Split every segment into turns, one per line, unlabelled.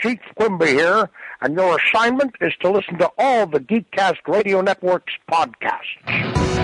Chief Quimby here, and your assignment is to listen to all the Geekcast Radio Network's podcasts.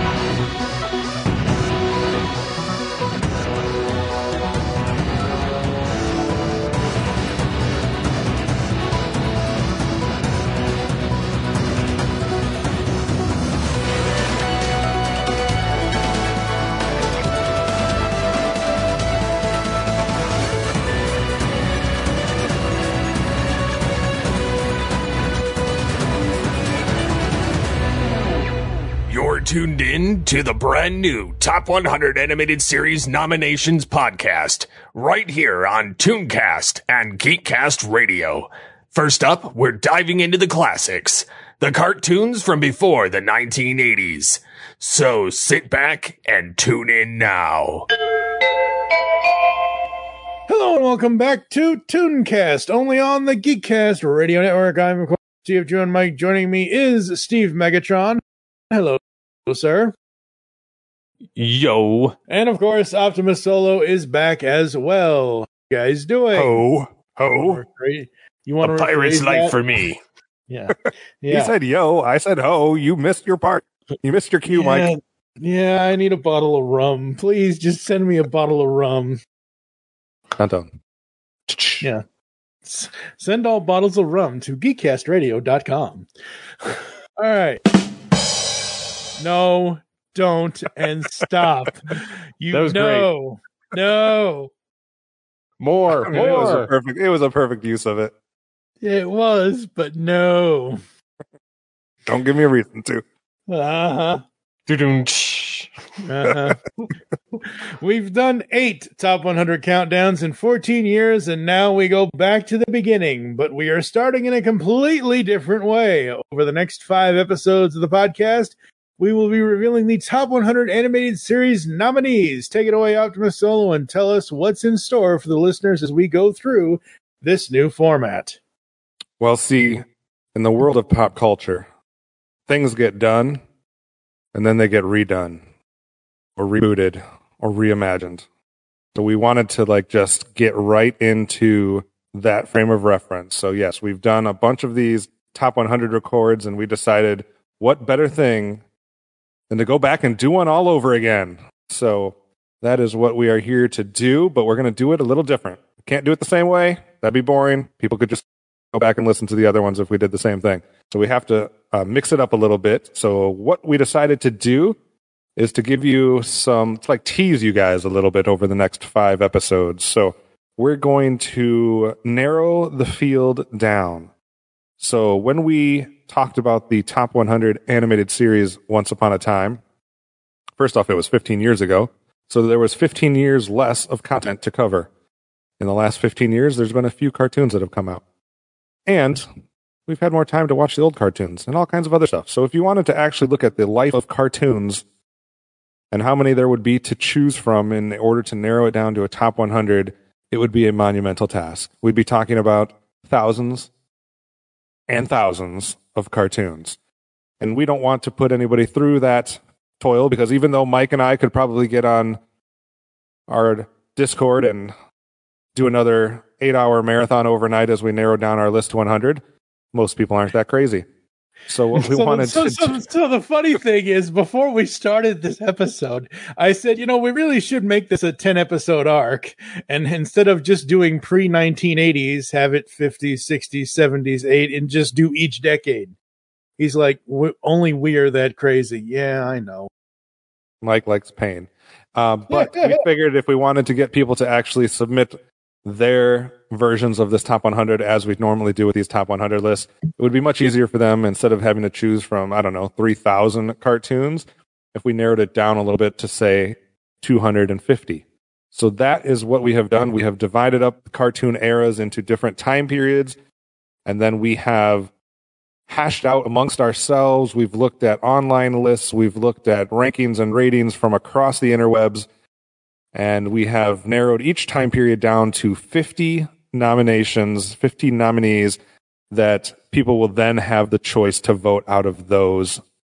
You're tuned in to the brand new Top 100 Animated Series Nominations podcast, right here on Tooncast and Geekcast Radio. First up, we're diving into the classics, the cartoons from before the 1980s. So sit back and tune in now.
Hello and welcome back to Tooncast, only on the Geekcast Radio Network. I'm Steve Drew and Mike. Joining me is Steve Megatron. Hello, sir.
Yo.
And of course, Optimus Solo is back as well. How you guys doing?
Ho.
You want
a
to
pirate's life for me.
Yeah.
He said yo, I said ho. You missed your part. You missed your cue, Mike.
Yeah, I need a bottle of rum. Please just send me a bottle of rum.
Dun.
Yeah. Send all bottles of rum to geekcastradio.com. All right. No, don't, and stop. You
that was
know. Great. No.
More. It was a perfect use of it.
It was, but no.
Don't give me a reason to.
Uh-huh. We've done 8 Top 100 countdowns in 14 years, and now we go back to the beginning, but we are starting in a completely different way. Over the next 5 episodes of the podcast, we will be revealing the Top 100 Animated Series nominees. Take it away, Optimus Solo, and tell us what's in store for the listeners as we go through this new format.
Well, see, in the world of pop culture, things get done, and then they get redone, or rebooted, or reimagined. So we wanted to just get right into that frame of reference. So yes, we've done a bunch of these Top 100 records, and we decided what better thing than to go back and do one all over again. So that is what we are here to do, but we're going to do it a little different. We can't do it the same way. That'd be boring. People could just go back and listen to the other ones if we did the same thing. So we have to mix it up a little bit. So what we decided to do is to give you tease you guys a little bit over the next 5 episodes. So we're going to narrow the field down. So when we talked about the Top 100 Animated Series Once Upon a Time, first off, it was 15 years ago. So there was 15 years less of content to cover. In the last 15 years, there's been a few cartoons that have come out. And we've had more time to watch the old cartoons and all kinds of other stuff. So if you wanted to actually look at the life of cartoons and how many there would be to choose from in order to narrow it down to a top 100, it would be a monumental task. We'd be talking about thousands and thousands of cartoons. And we don't want to put anybody through that toil, because even though Mike and I could probably get on our Discord and do another 8-hour marathon overnight as we narrow down our list to 100, most people aren't that crazy. So what we wanted
So the funny thing is, before we started this episode, I said, we really should make this a 10-episode arc. And instead of just doing pre-1980s, have it 50s, 60s, 70s, 8, and just do each decade. He's like, only we are that crazy. Yeah, I know.
Mike likes pain. But we figured if we wanted to get people to actually submit their versions of this top 100 as we normally do with these top 100 lists, it would be much easier for them, instead of having to choose from 3,000 cartoons, if we narrowed it down a little bit to say 250. So that is what we have done. We have divided up the cartoon eras into different time periods, and then we have hashed out amongst ourselves. We've looked at online lists, we've looked at rankings and ratings from across the interwebs, and we have narrowed each time period down to 50 nominations, 50 nominees that people will then have the choice to vote out of those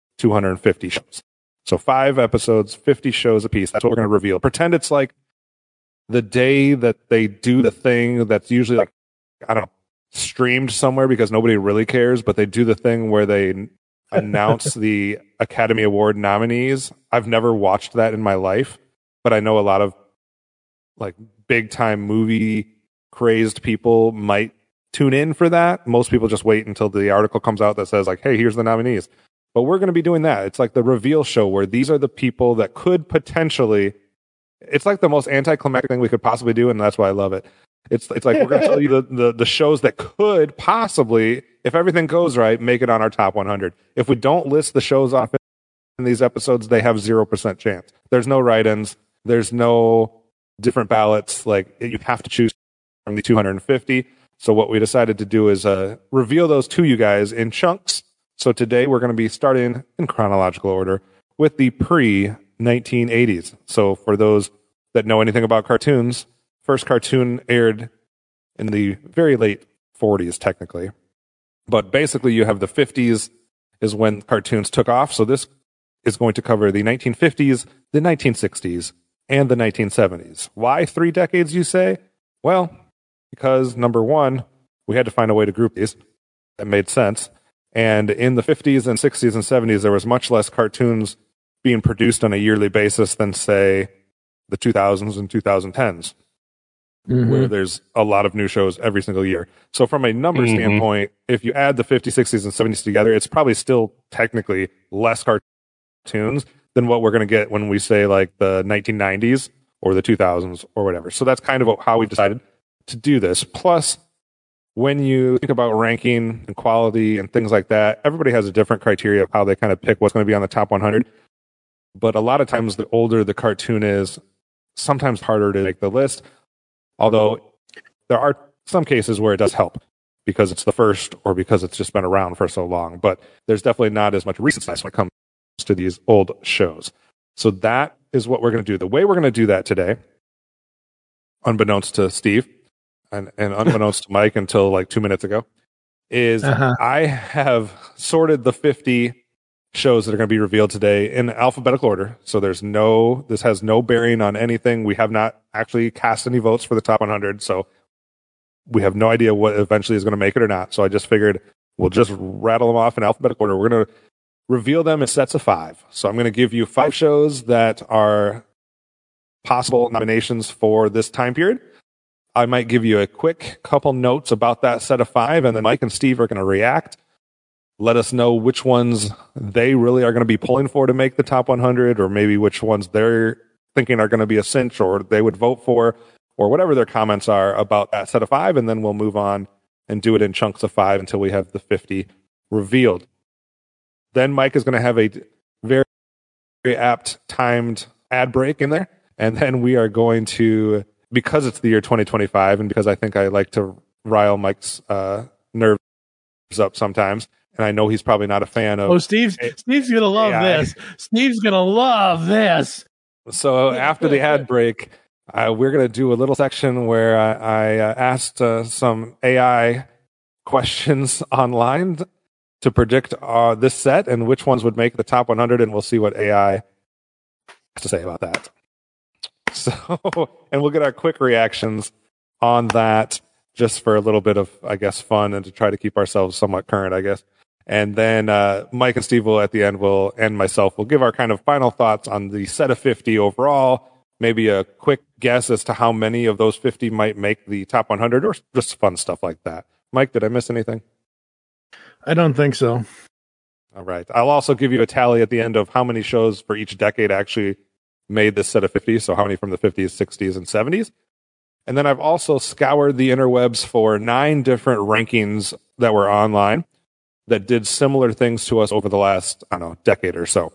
250 shows. So 5 episodes, 50 shows apiece. That's what we're going to reveal. Pretend it's like the day that they do the thing that's usually streamed somewhere because nobody really cares, but they do the thing where they announce the Academy Award nominees. I've never watched that in my life, but I know a lot of like big time movie crazed people might tune in for that. Most people just wait until the article comes out that says like, hey, here's the nominees. But we're going to be doing that. It's like the reveal show where these are the people that could potentially, it's like the most anticlimactic thing we could possibly do, and that's why I love it. It's like we're going to tell you the shows that could possibly, if everything goes right, make it on our top 100. If we don't list the shows off in these episodes, they have 0% chance. There's no write-ins. There's no different ballots. Like, you have to choose from the 250. So what we decided to do is reveal those to you guys in chunks. So today we're going to be starting in chronological order with the pre-1980s. So for those that know anything about cartoons, first cartoon aired in the very late 40s, technically. But basically, you have the 50s is when cartoons took off. So this is going to cover the 1950s, the 1960s, and the 1970s. Why 3 decades, you say? Well, because number one, we had to find a way to group these. That made sense. And in the 50s and 60s and 70s, there was much less cartoons being produced on a yearly basis than, say, the 2000s and 2010s. Where there's a lot of new shows every single year. So from a number standpoint, if you add the 50s, 60s, and 70s together, it's probably still technically less cartoons than what we're going to get when we say like the 1990s or the 2000s or whatever. So that's kind of how we decided to do this. Plus, when you think about ranking and quality and things like that, everybody has a different criteria of how they kind of pick what's going to be on the top 100. But a lot of times, the older the cartoon is, sometimes harder to make the list. Although there are some cases where it does help because it's the first or because it's just been around for so long. But there's definitely not as much recency when it comes to these old shows. So that is what we're going to do. The way we're going to do that today, unbeknownst to Steve and unbeknownst to Mike until like 2 minutes ago, is I have sorted the 50 shows that are going to be revealed today in alphabetical order. So this has no bearing on anything. We have not actually cast any votes for the top 100. So we have no idea what eventually is going to make it or not. So I just figured we'll just rattle them off in alphabetical order. We're going to reveal them in sets of 5. So I'm going to give you 5 shows that are possible nominations for this time period. I might give you a quick couple notes about that set of 5, and then Mike and Steve are going to react. Let us know which ones they really are going to be pulling for to make the top 100, or maybe which ones they're thinking are going to be a cinch or they would vote for, or whatever their comments are about that set of 5. And then we'll move on and do it in chunks of 5 until we have the 50 revealed. Then Mike is going to have a very, very apt timed ad break in there. And then we are going to, because it's the year 2025, and because I think I like to rile Mike's nerves up sometimes, and I know he's probably not a fan of... Steve's
going to love AI. This. Steve's going to love this.
So after the ad break, we're going to do a little section where I asked some AI questions online to predict this set and which ones would make the top 100, and we'll see what AI has to say about that. So, and we'll get our quick reactions on that just for a little bit of, I guess, fun and to try to keep ourselves somewhat current, I guess. And then Mike and Steve will, at the end, and myself will give our kind of final thoughts on the set of 50 overall, maybe a quick guess as to how many of those 50 might make the top 100, or just fun stuff like that. Mike, did I miss anything?
I don't think so.
All right. I'll also give you a tally at the end of how many shows for each decade actually made this set of 50, so how many from the 50s, 60s, and 70s. And then I've also scoured the interwebs for 9 different rankings that were online that did similar things to us over the last, decade or so.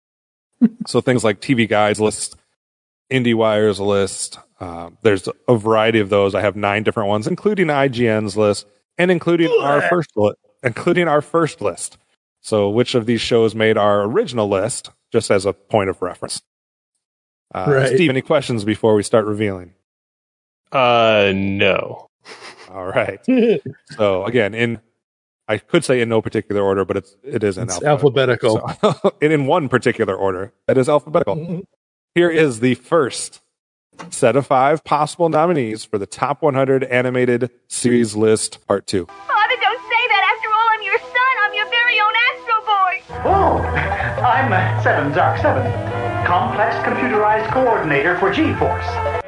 So things like TV Guide's list, IndieWire's list. There's a variety of those. I have 9 different ones, including IGN's list, and including our first list. So which of these shows made our original list, just as a point of reference. Right. Steve, any questions before we start revealing?
No.
All right. So again, I could say in no particular order, but it is in
alphabetical.
So, in one particular order. That is alphabetical. Mm-hmm. Here is the first set of 5 possible nominees for the Top 100 Animated Series List Part 2.
Father, don't say that. After all, I'm your son. I'm your very own Astro Boy.
Oh, I'm 7, Zark 7. Complex computerized coordinator for G-Force.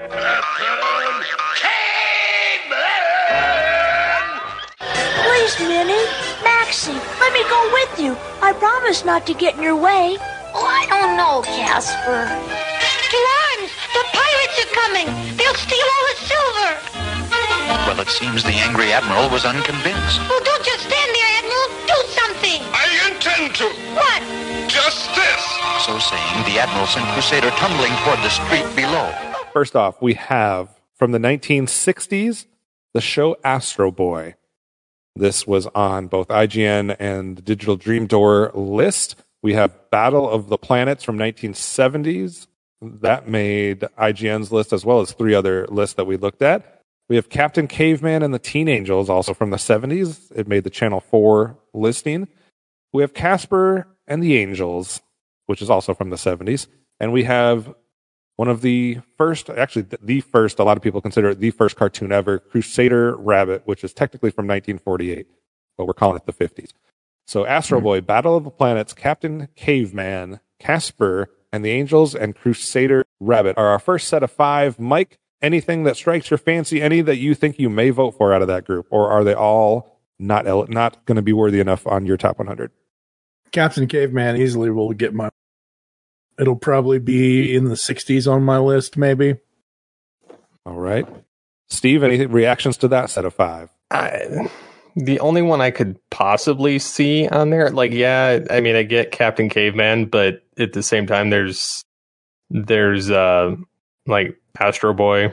Please, Minnie. Maxie, let me go with you. I promise not to get in your way.
Oh, I don't know, Casper.
To arms! The pirates are coming! They'll steal all the silver!
Well, it seems the angry Admiral was unconvinced.
Well, don't just stand there, Admiral! Do something!
I intend to!
What?
Just this!
So saying, the Admiral sent Crusader tumbling toward the street below.
First off, we have, from the 1960s, the show Astro Boy. This was on both IGN and the Digital Dream Door list. We have Battle of the Planets from 1970s. That made IGN's list, as well as 3 other lists that we looked at. We have Captain Caveman and the Teen Angels, also from the 70s. It made the Channel 4 listing. We have Casper and the Angels, which is also from the 70s. And we have one of the first, actually the first, a lot of people consider it the first cartoon ever, Crusader Rabbit, which is technically from 1948, but we're calling it the 50s. So Astro Boy, Battle of the Planets, Captain Caveman, Casper, and the Angels, and Crusader Rabbit are our first set of 5. Mike, anything that strikes your fancy, any that you think you may vote for out of that group, or are they all not going to be worthy enough on your top 100?
Captain Caveman easily will get my... It'll probably be in the 60s on my list, maybe.
All right. Steve, any reactions to that set of 5?
The only one I could possibly see on there, like, yeah, I mean, I get Captain Caveman, but at the same time, there's like Astro Boy.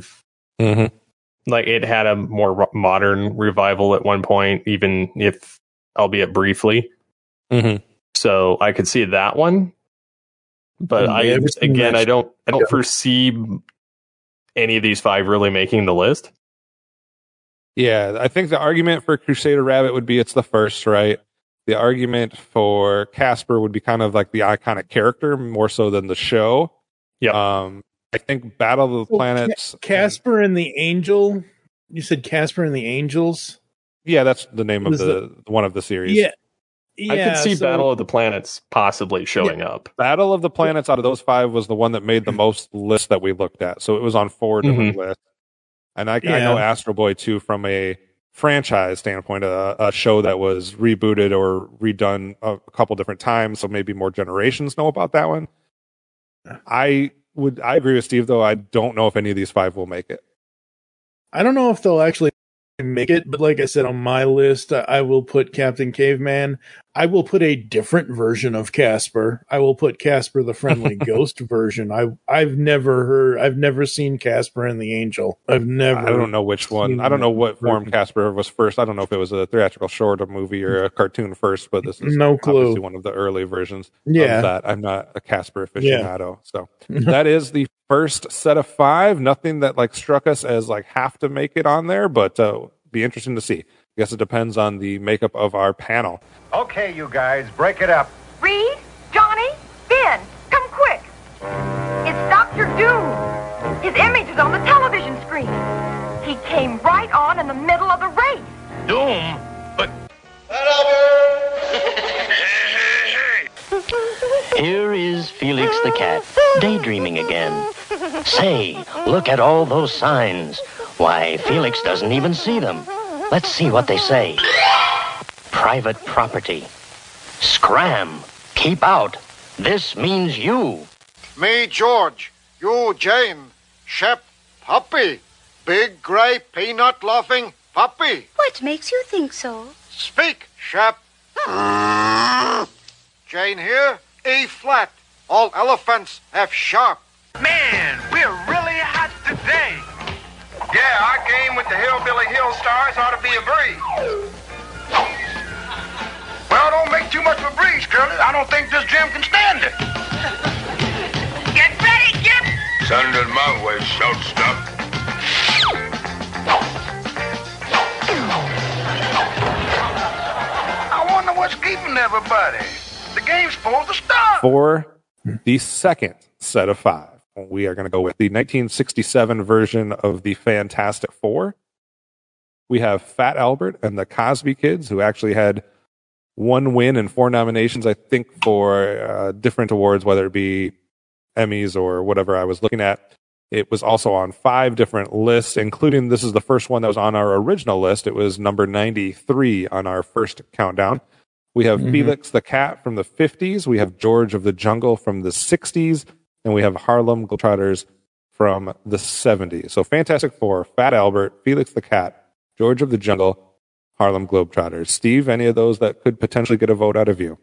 Like, it had a more modern revival at one point, even if, albeit briefly. So I could see that one. But I don't foresee any of these 5 really making the list.
Yeah, I think the argument for Crusader Rabbit would be it's the first, right? The argument for Casper would be kind of like the iconic character more so than the show.
Yeah.
I think Battle of the Planets.
Casper and the Angel. You said Casper and the Angels?
Yeah, that's the name of the one of the series.
Yeah.
I could see Battle of the Planets possibly showing up.
Battle of the Planets out of those 5 was the one that made the most lists that we looked at. So it was on 4 different lists. And I know Astro Boy, too, from a franchise standpoint, a show that was rebooted or redone a couple different times, so maybe more generations know about that one. I agree with Steve, though. I don't know if any of these 5 will make it.
I don't know if they'll actually make it, but like I said, on my list, I will put Captain Caveman. I will put a different version of Casper. I will put Casper the Friendly Ghost version. I've never seen Casper and the Angel. I
don't know which one. I don't know what form Casper was first. I don't know if it was a theatrical short, a movie, or a cartoon first, but this is obviously one of the early versions of that. I'm not a Casper aficionado. So that is the first set of 5. Nothing that like struck us as like have to make it on there, but be interesting to see. I guess it depends on the makeup of our panel.
Okay, you guys, break it up.
Reed, Johnny, Ben, come quick. It's Dr. Doom. His image is on the television screen. He came right on in the middle of the race.
Doom? But...
Here is Felix the cat, daydreaming again. Say, look at all those signs. Why, Felix doesn't even see them. Let's see what they say. Private property. Scram. Keep out. This means you.
Me, George. You, Jane. Shep, puppy. Big, gray, peanut-loving puppy.
What makes you think so?
Speak, Shep. Jane here, E flat. All elephants have sharp.
Man, we're really hot today. Yeah, our game with the Hillbilly Hill Stars ought to be a breeze. Well, don't make too much of a breeze, Curly. I don't think this gym can stand it.
Get ready, Gip!
Send it my way, short stuff. I wonder what's keeping everybody. The game's supposed to start.
For the second set of 5, we are going to go with the 1967 version of the Fantastic Four. We have Fat Albert and the Cosby Kids, who actually had 1 win and 4 nominations, I think, for different awards, whether it be Emmys or whatever I was looking at. It was also on 5 different lists, including this is the first one that was on our original list. It was number 93 on our first countdown. We have Felix the Cat from the 50s. We have George of the Jungle from the 60s. And we have Harlem Globetrotters from the 70s. So Fantastic Four, Fat Albert, Felix the Cat, George of the Jungle, Harlem Globetrotters. Steve, any of those that could potentially get a vote out of you?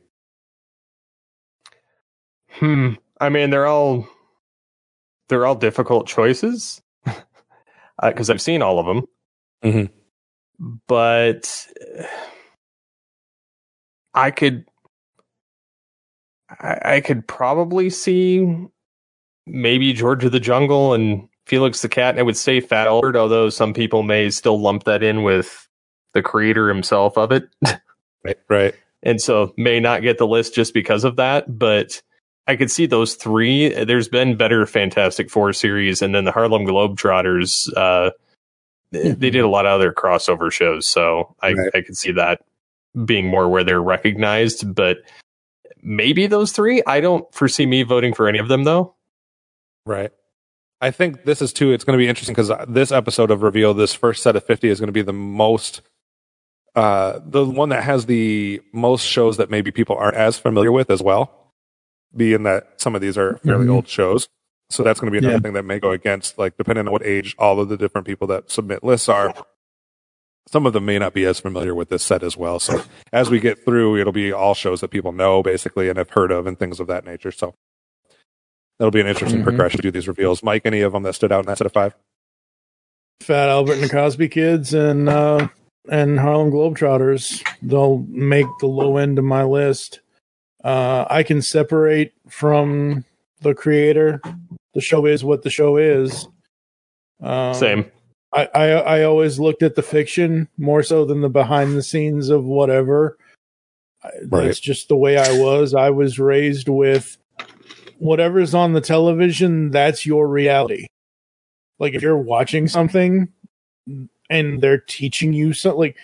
I mean, they're all difficult choices because I've seen all of them. But I could probably see maybe George of the Jungle and Felix the Cat, and I would say Fat Albert, although some people may still lump that in with the creator himself of it.
Right. And
so may not get the list just because of that, but I could see those 3. There's been better Fantastic Four series, and then the Harlem Globetrotters, they did a lot of other crossover shows, so I could see that being more where they're recognized, but maybe those 3. I don't foresee me voting for any of them, though.
Right. I think this is too, it's going to be interesting because this episode of Reveal, this first set of 50 is going to be the most, the one that has the most shows that maybe people aren't as familiar with as well, being that some of these are fairly old shows. So that's going to be another thing that may go against, like, depending on what age all of the different people that submit lists are, some of them may not be as familiar with this set as well. So as we get through, it'll be all shows that people know basically and have heard of and things of that nature. So that'll be an interesting progression to do these reveals. Mike, any of them that stood out in that set of 5?
Fat Albert and the Cosby Kids and Harlem Globetrotters. They'll make the low end of my list. I can separate from the creator. The show is what the show is.
Same.
I always looked at the fiction more so than the behind the scenes of whatever. That's just the way I was. I was raised with whatever's on the television, that's your reality. Like, if you're watching something and they're teaching you something, like,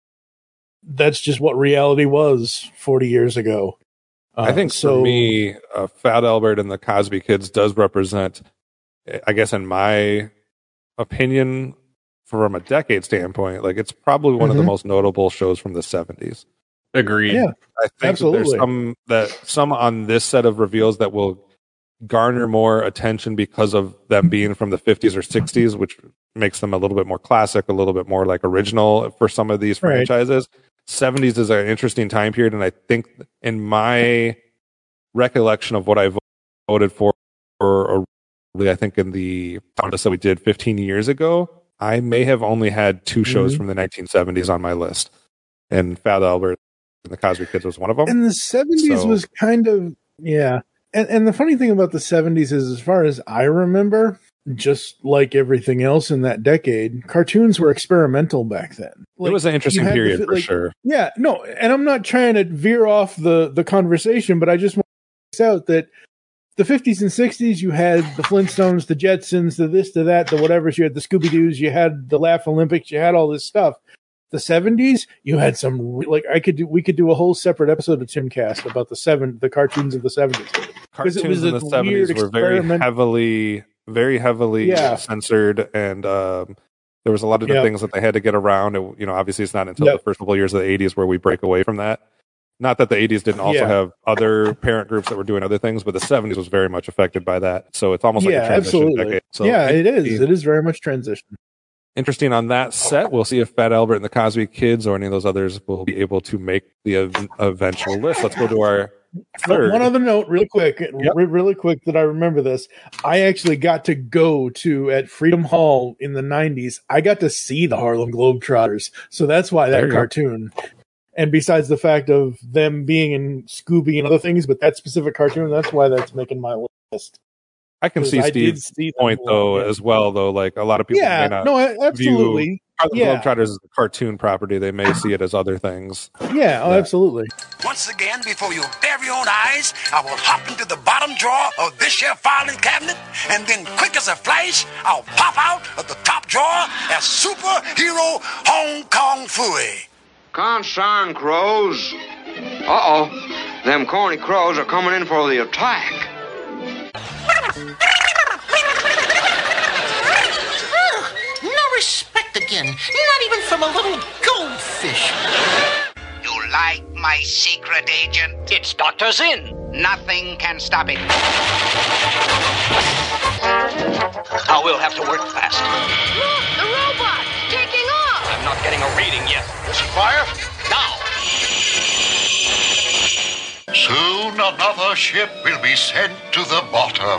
that's just what reality was 40 years ago.
I think for me, Fat Albert and the Cosby Kids does represent, I guess in my opinion, from a decade standpoint, like, it's probably one of the most notable shows from the 70s.
Agreed.
Yeah,
I think there's some on this set of reveals that will garner more attention because of them being from the 50s or 60s, which makes them a little bit more classic, a little bit more like original for some of these franchises. 70s is an interesting time period, and I think in my recollection of what I voted for, or I think in the contest that we did 15 years ago, I may have only had 2 shows from the 1970s on my list, and Fat Albert and the Cosby Kids was one of them.
And the 70s was kind of, And the funny thing about the 70s is, as far as I remember, just like everything else in that decade, cartoons were experimental back then.
Like, it was an interesting period for sure.
Yeah, no, and I'm not trying to veer off the conversation, but I just want to point out that the 50s and 60s, you had the Flintstones, the Jetsons, the this, the that, the whatevers. You had the Scooby-Doos, you had the Laugh Olympics, you had all this stuff. The 70s, you had some, like, we could do a whole separate episode of Timcast about the cartoons of the 70s.
Cartoons in the 70s were very heavily censored, and there was a lot of things that they had to get around. And, you know, obviously it's not until the first couple of years of the 80s where we break away from that. Not that the 80s didn't also have other parent groups that were doing other things, but the 70s was very much affected by that. So it's almost like a transition decade. So
it is. It is very much transition.
Interesting on that set. We'll see if Fat Albert and the Cosby Kids or any of those others will be able to make the eventual list. Let's go to our third.
One other note, really quick that I remember this. I actually got to go at Freedom Hall in the 90s. I got to see the Harlem Globetrotters. So that's why that cartoon. And besides the fact of them being in Scooby and other things, but that specific cartoon, that's why that's making my list.
I can see Steve's point though as well, though. Like, a lot of people may not
absolutely.
Harlem Globetrotters is a cartoon property. They may see it as other things.
Yeah, absolutely.
Once again, before your very own eyes, I will hop into the bottom drawer of this here filing cabinet, and then quick as a flash, I'll pop out of the top drawer as superhero Hong Kong Phooey.
Concern, crows. Uh-oh. Them corny crows are coming in for the attack.
No respect again. Not even from a little goldfish.
You like my secret agent?
It's Dr. Zinn.
Nothing can stop it.
Oh, we'll have to work fast.
Look, the robot's taking off.
I'm not getting a reading yet.
Is it fire?
Now.
Soon another ship will be sent to the bottom.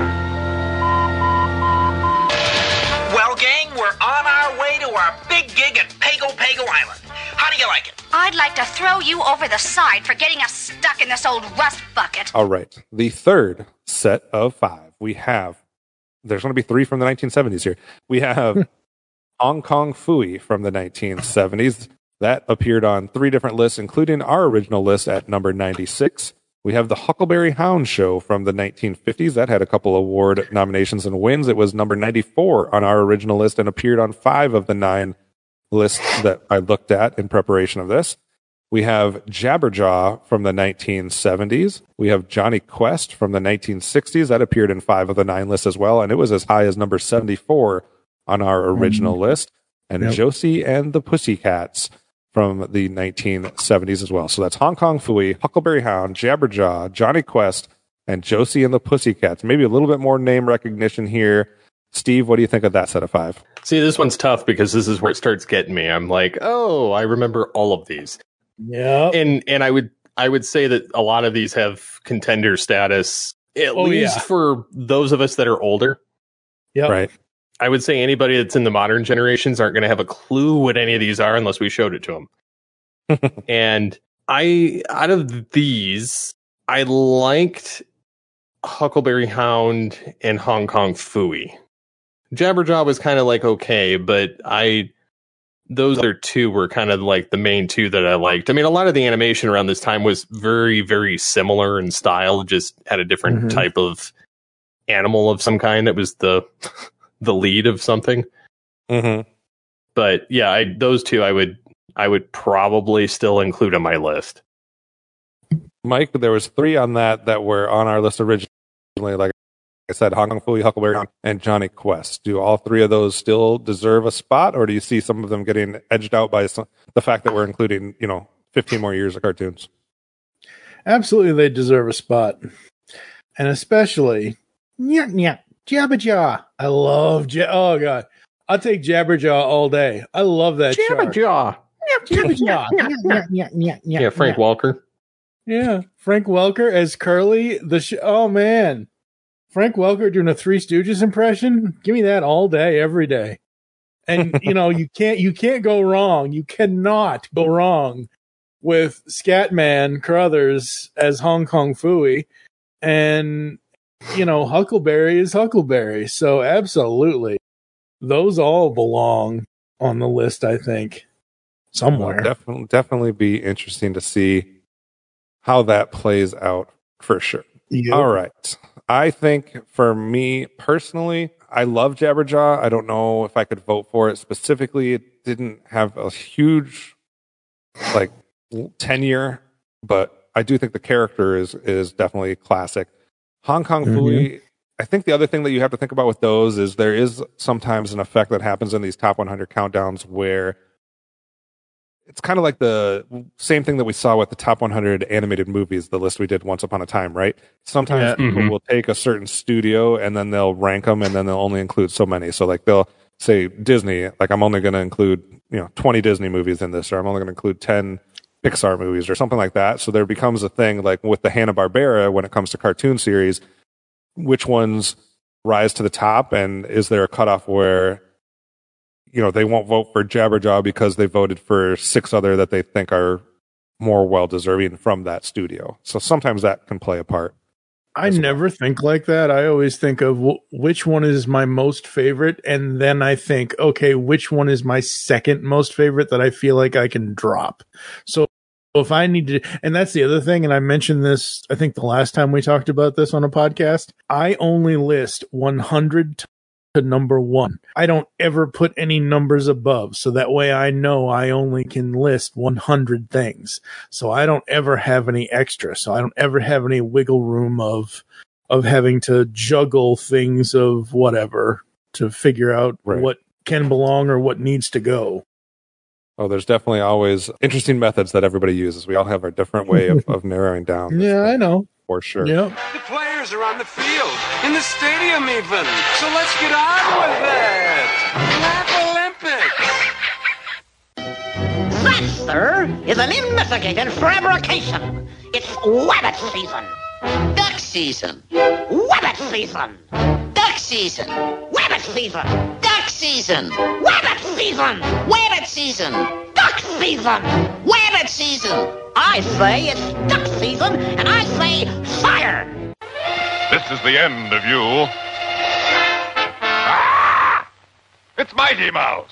Well, gang, we're on our way to our big gig at Pago Pago Island. How do you like it?
I'd like to throw you over the side for getting us stuck in this old rust bucket.
All right. The third set of 5. We have, there's going to be 3 from the 1970s here. We have Hong Kong Phooey from the 1970s. That appeared on 3 different lists, including our original list at number 96. We have the Huckleberry Hound Show from the 1950s. That had a couple award nominations and wins. It was number 94 on our original list and appeared on 5 of the 9 lists that I looked at in preparation of this. We have Jabberjaw from the 1970s. We have Johnny Quest from the 1960s. That appeared in 5 of the 9 lists as well, and it was as high as number 74 on our original list. And Josie and the Pussycats from the 1970s as well. So that's Hong Kong Phooey, Huckleberry Hound, Jabberjaw, Johnny Quest, and Josie and the Pussycats. Maybe a little bit more name recognition here. Steve, what do you think of that set of 5?
See, this one's tough because this is where it starts getting me. I'm like, oh, I remember all of these.
Yeah.
And I would say that a lot of these have contender status, at least for those of us that are older.
Yeah.
Right.
I would say anybody that's in the modern generations aren't going to have a clue what any of these are unless we showed it to them. And out of these, I liked Huckleberry Hound and Hong Kong Phooey. Jabberjaw was kind of like okay, but those other 2 were kind of like the main 2 that I liked. I mean, a lot of the animation around this time was very, very similar in style, just had a different type of animal of some kind that was the lead of something. But yeah, those 2 I would probably still include on my list.
Mike, there was 3 on that were on our list originally. Like I said, Hong Kong Phooey, Huckleberry Hound, and Johnny Quest. Do all 3 of those still deserve a spot, or do you see some of them getting edged out by the fact that we're including, 15 more years of cartoons?
Absolutely, they deserve a spot. And especially, Jabberjaw. I love oh god, I'll take Jabberjaw all day. I love that
Jabberjaw.
Jabberjaw.
Yeah, Frank Welker.
Yeah, Frank Welker as Curly. Oh man, Frank Welker doing a Three Stooges impression. Give me that all day, every day. And you can't go wrong. You cannot go wrong with Scatman Crothers as Hong Kong Phooey, and Huckleberry is Huckleberry. So absolutely, those all belong on the list. I think somewhere.
Definitely be interesting to see how that plays out for sure. Yep. All right. I think for me personally, I love Jabberjaw. I don't know if I could vote for it specifically. It didn't have a huge tenure, but I do think the character is definitely classic. Hong Kong Phooey, I think the other thing that you have to think about with those is there is sometimes an effect that happens in these top 100 countdowns where it's kind of like the same thing that we saw with the top 100 animated movies, the list we did once upon a time, right? Sometimes people will take a certain studio and then they'll rank them and then they'll only include so many. So like they'll say Disney, like I'm only going to include 20 Disney movies in this, or I'm only going to include 10 Pixar movies or something like that. So there becomes a thing like with the Hanna-Barbera when it comes to cartoon series, which ones rise to the top, and is there a cutoff where they won't vote for Jabberjaw because they voted for 6 other that they think are more well-deserving from that studio. So sometimes that can play a part.
I never think like that. I always think of which one is my most favorite, and then I think, okay, which one is my second most favorite that I feel like I can drop. So if I need to, and that's the other thing, and I mentioned this, I think the last time we talked about this on a podcast, I only list 100 to number 1. I don't ever put any numbers above, so that way I know I only can list 100 things. So I don't ever have any extra. So I don't ever have any wiggle room of having to juggle things of whatever to figure out what can belong or what needs to go.
Oh, there's definitely always interesting methods that everybody uses. We all have our different way of narrowing down.
Yeah, I know.
For sure.
Yep.
The players are on the field, in the stadium even. So let's get on with it. Laugh Olympics.
That, sir, is an investigated fabrication. It's Wabbit season. Duck season. Wabbit season. Duck season. Wabbit season. Duck season. Wabbit season. Wabbit season. Duck season. Wabbit season. I say it's duck season, and I say fire.
This is the end of you. Ah! It's Mighty Mouse.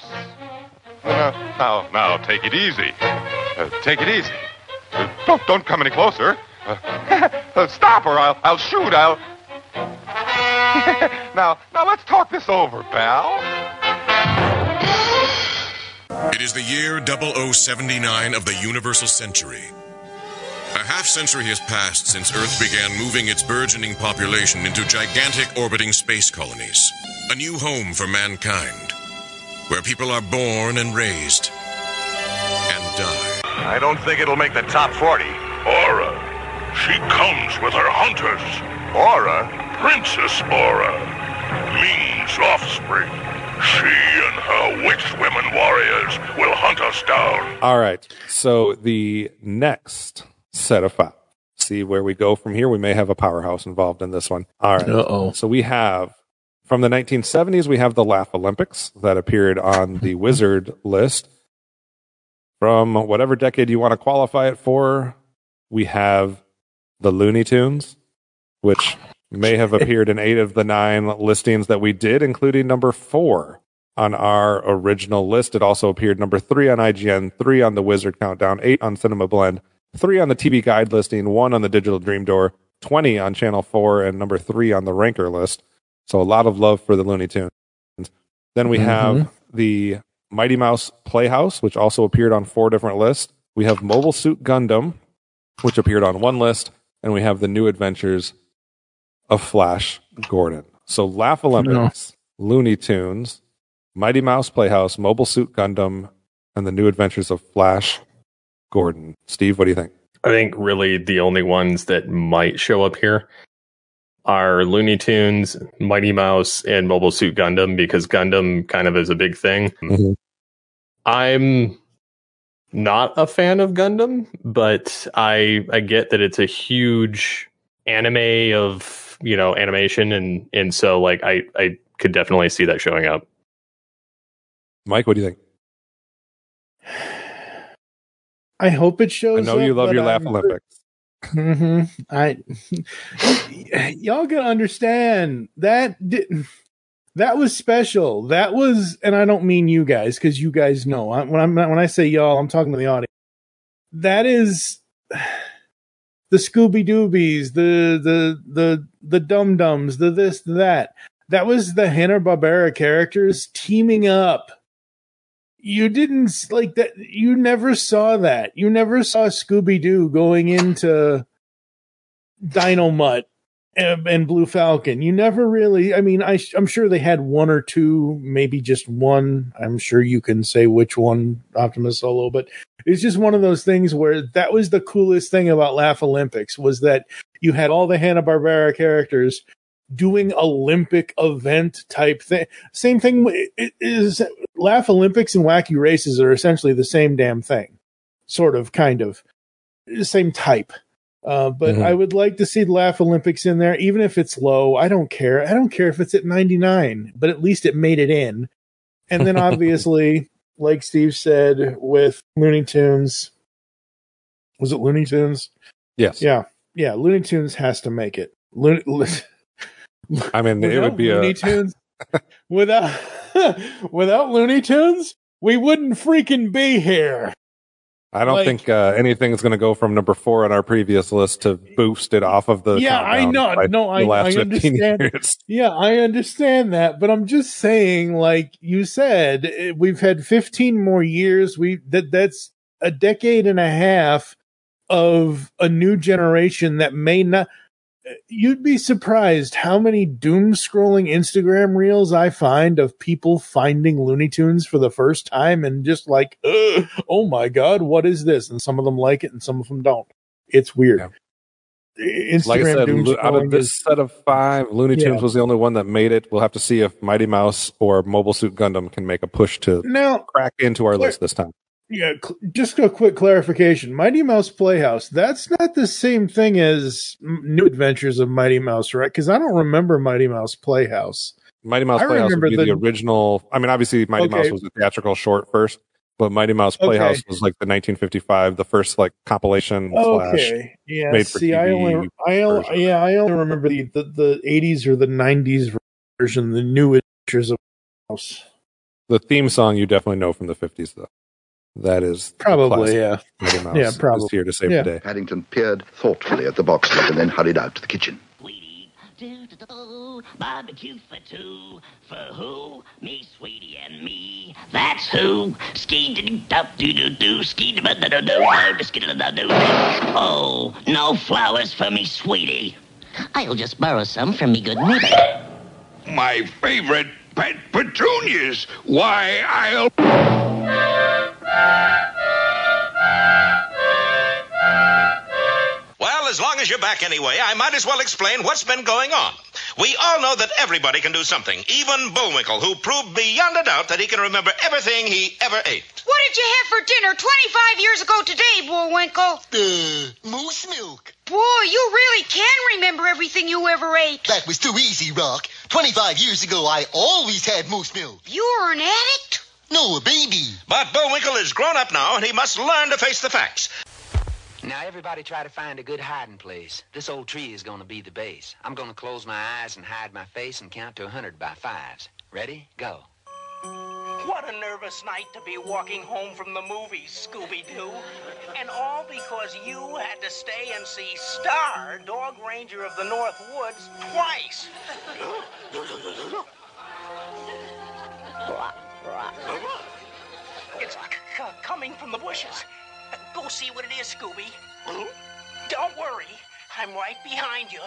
Now, take it easy. Take it easy. Don't come any closer. Stop or I'll shoot. Now, let's talk this over, pal.
It is the year 0079 of the Universal Century. A half-century has passed since Earth began moving its burgeoning population into gigantic orbiting space colonies. A new home for mankind, where people are born and raised and die.
I don't think it'll make the top 40.
Aura. She comes with her hunters.
Aura?
Princess Aura. Ming's offspring. She and her witch women warriors will hunt us down.
All right. So the next set of 5. See where we go from here. We may have a powerhouse involved in this one. All right.
Uh-oh.
So we have, from the 1970s, we have the Laugh Olympics that appeared on the Wizard list. From whatever decade you want to qualify it for, we have the Looney Tunes, which may have appeared in 8 of the 9 listings that we did, including number 4 on our original list. It also appeared number 3 on IGN, 3 on the Wizard Countdown, 8 on Cinema Blend, 3 on the TV Guide listing, 1 on the Digital Dream Door, 20 on Channel 4, and number 3 on the Ranker list. So a lot of love for the Looney Tunes. Then we have the Mighty Mouse Playhouse, which also appeared on 4 different lists. We have Mobile Suit Gundam, which appeared on 1 list. And we have the New Adventures of Flash Gordon. So Laugh Olympics, Looney Tunes, Mighty Mouse Playhouse, Mobile Suit Gundam, and the New Adventures of Flash Gordon. Steve, what do you think?
I think really the only ones that might show up here are Looney Tunes, Mighty Mouse, and Mobile Suit Gundam, because Gundam kind of is a big thing.
Mm-hmm.
I'm not a fan of Gundam, but I get that it's a huge anime of, animation, and so like I could definitely see that showing up.
Mike, what do you think?
I hope it shows up.
I know you love your Laugh Olympics.
Y'all gotta understand that was special. That was, and I don't mean you guys, because you guys know. When I say y'all, I'm talking to the audience. That is the Scooby Doobies, the Dum Dums, the this, the that. That was the Hanna-Barbera characters teaming up. You didn't like that. You never saw that. You never saw Scooby Doo going into Dynomutt and Blue Falcon. You never really. I mean, I'm sure they had 1 or 2, maybe just 1. I'm sure you can say which one, Optimus Solo, but it's just one of those things where that was the coolest thing about Laugh Olympics, was that you had all the Hanna-Barbera characters doing Olympic event type thing. Same thing is Laugh Olympics and Wacky Races are essentially the same damn thing, sort of, kind of, same type. But I would like to see Laugh Olympics in there, even if it's low. I don't care. I don't care if it's at 99, but at least it made it in. And then obviously, like Steve said, with Looney Tunes, was it Looney Tunes?
Yes.
Yeah. Looney Tunes has to make it.
I mean, it would be
Looney Tunes. without Looney Tunes, we wouldn't freaking be here.
I don't think anything is going to go from number 4 on our previous list to boost it off of the
I know. No, I understand.
Years.
Yeah, I understand that, but I'm just saying, like you said, we've had 15 more years. That's a decade and a half of a new generation that may not. You'd be surprised how many doom scrolling Instagram reels I find of people finding Looney Tunes for the first time and just like, oh my God, what is this? And some of them like it and some of them don't. It's weird.
Yeah. Like I said, out of this set of 5, Looney Tunes was the only one that made it. We'll have to see if Mighty Mouse or Mobile Suit Gundam can make a push to crack into our list this time.
Yeah, just a quick clarification. Mighty Mouse Playhouse, that's not the same thing as New Adventures of Mighty Mouse, right? Because I don't remember Mighty Mouse Playhouse.
Mighty Mouse Playhouse would be the original. I mean, obviously, Mighty Mouse was a theatrical short first, but Mighty Mouse Playhouse was like the 1955, the first like compilation.
Okay, yeah.
Made for TV
I only remember the 80s or the 90s version, the New Adventures of Mouse.
The theme song you definitely know from the 50s, though. That is
probably,
Mighty Mouse
yeah, probably
is here to save the day.
Paddington peered thoughtfully at the box lid and then hurried out to the kitchen.
Barbecue for 2. For who? Me, Sweetie, and me. That's who. Oh, no flowers for me, Sweetie. I'll just borrow some from me good neighbor.
My favorite pet petunias. Why, I'll...
Well, as long as you're back anyway, I might as well explain what's been going on. We all know that everybody can do something, even Bullwinkle, who proved beyond a doubt that he can remember everything he ever ate.
What did you have for dinner 25 years ago today, Bullwinkle?
Moose milk.
Boy, you really can remember everything you ever ate.
That was too easy, Rock. 25 years ago, I always had moose milk.
You were an addict?
No, a baby.
But Bullwinkle is grown up now, and he must learn to face the facts.
Now, everybody try to find a good hiding place. This old tree is going to be the base. I'm going to close my eyes and hide my face and count to 100 by 5s. Ready? Go.
What a nervous night to be walking home from the movies, Scooby-Doo. And all because you had to stay and see Star, Dog Ranger of the North Woods, twice. It's coming from the bushes. Go see what it is, Scooby. Don't worry. I'm right behind you.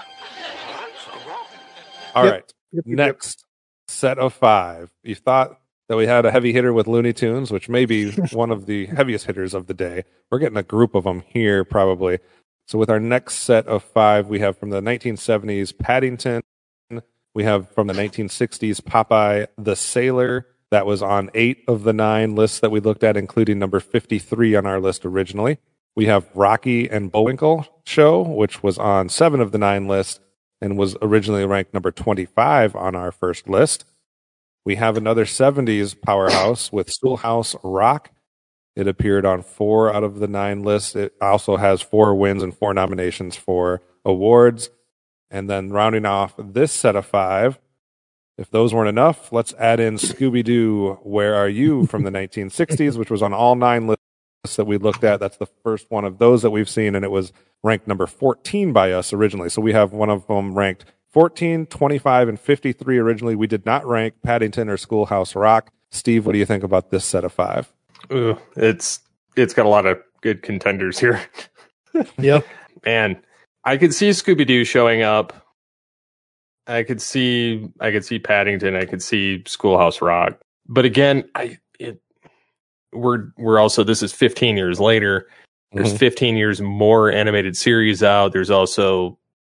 All right. Next set of 5. You thought that we had a heavy hitter with Looney Tunes, which may be one of the heaviest hitters of the day. We're getting a group of them here, probably. So with our next set of 5, we have from the 1970s, Paddington. We have from the 1960s, Popeye the Sailor. That was on 8 of the 9 lists that we looked at, including number 53 on our list originally. We have Rocky and Bullwinkle Show, which was on 7 of the 9 lists and was originally ranked number 25 on our first list. We have another 70s powerhouse with Schoolhouse Rock. It appeared on 4 out of the 9 lists. It also has 4 wins and 4 nominations for awards. And then rounding off this set of 5, if those weren't enough, let's add in Scooby-Doo, Where Are You from the 1960s, which was on all 9 lists that we looked at. That's the first one of those that we've seen, and it was ranked number 14 by us originally. So we have one of them ranked 14, 25, and 53 originally. We did not rank Paddington or Schoolhouse Rock. Steve, what do you think about this set of 5?
Ooh, it's got a lot of good contenders here.
Yep.
Man, I could see Scooby-Doo showing up. I could see Paddington. I could see Schoolhouse Rock. But again, we're also, this is 15 years later. There's 15 years more animated series out. There's also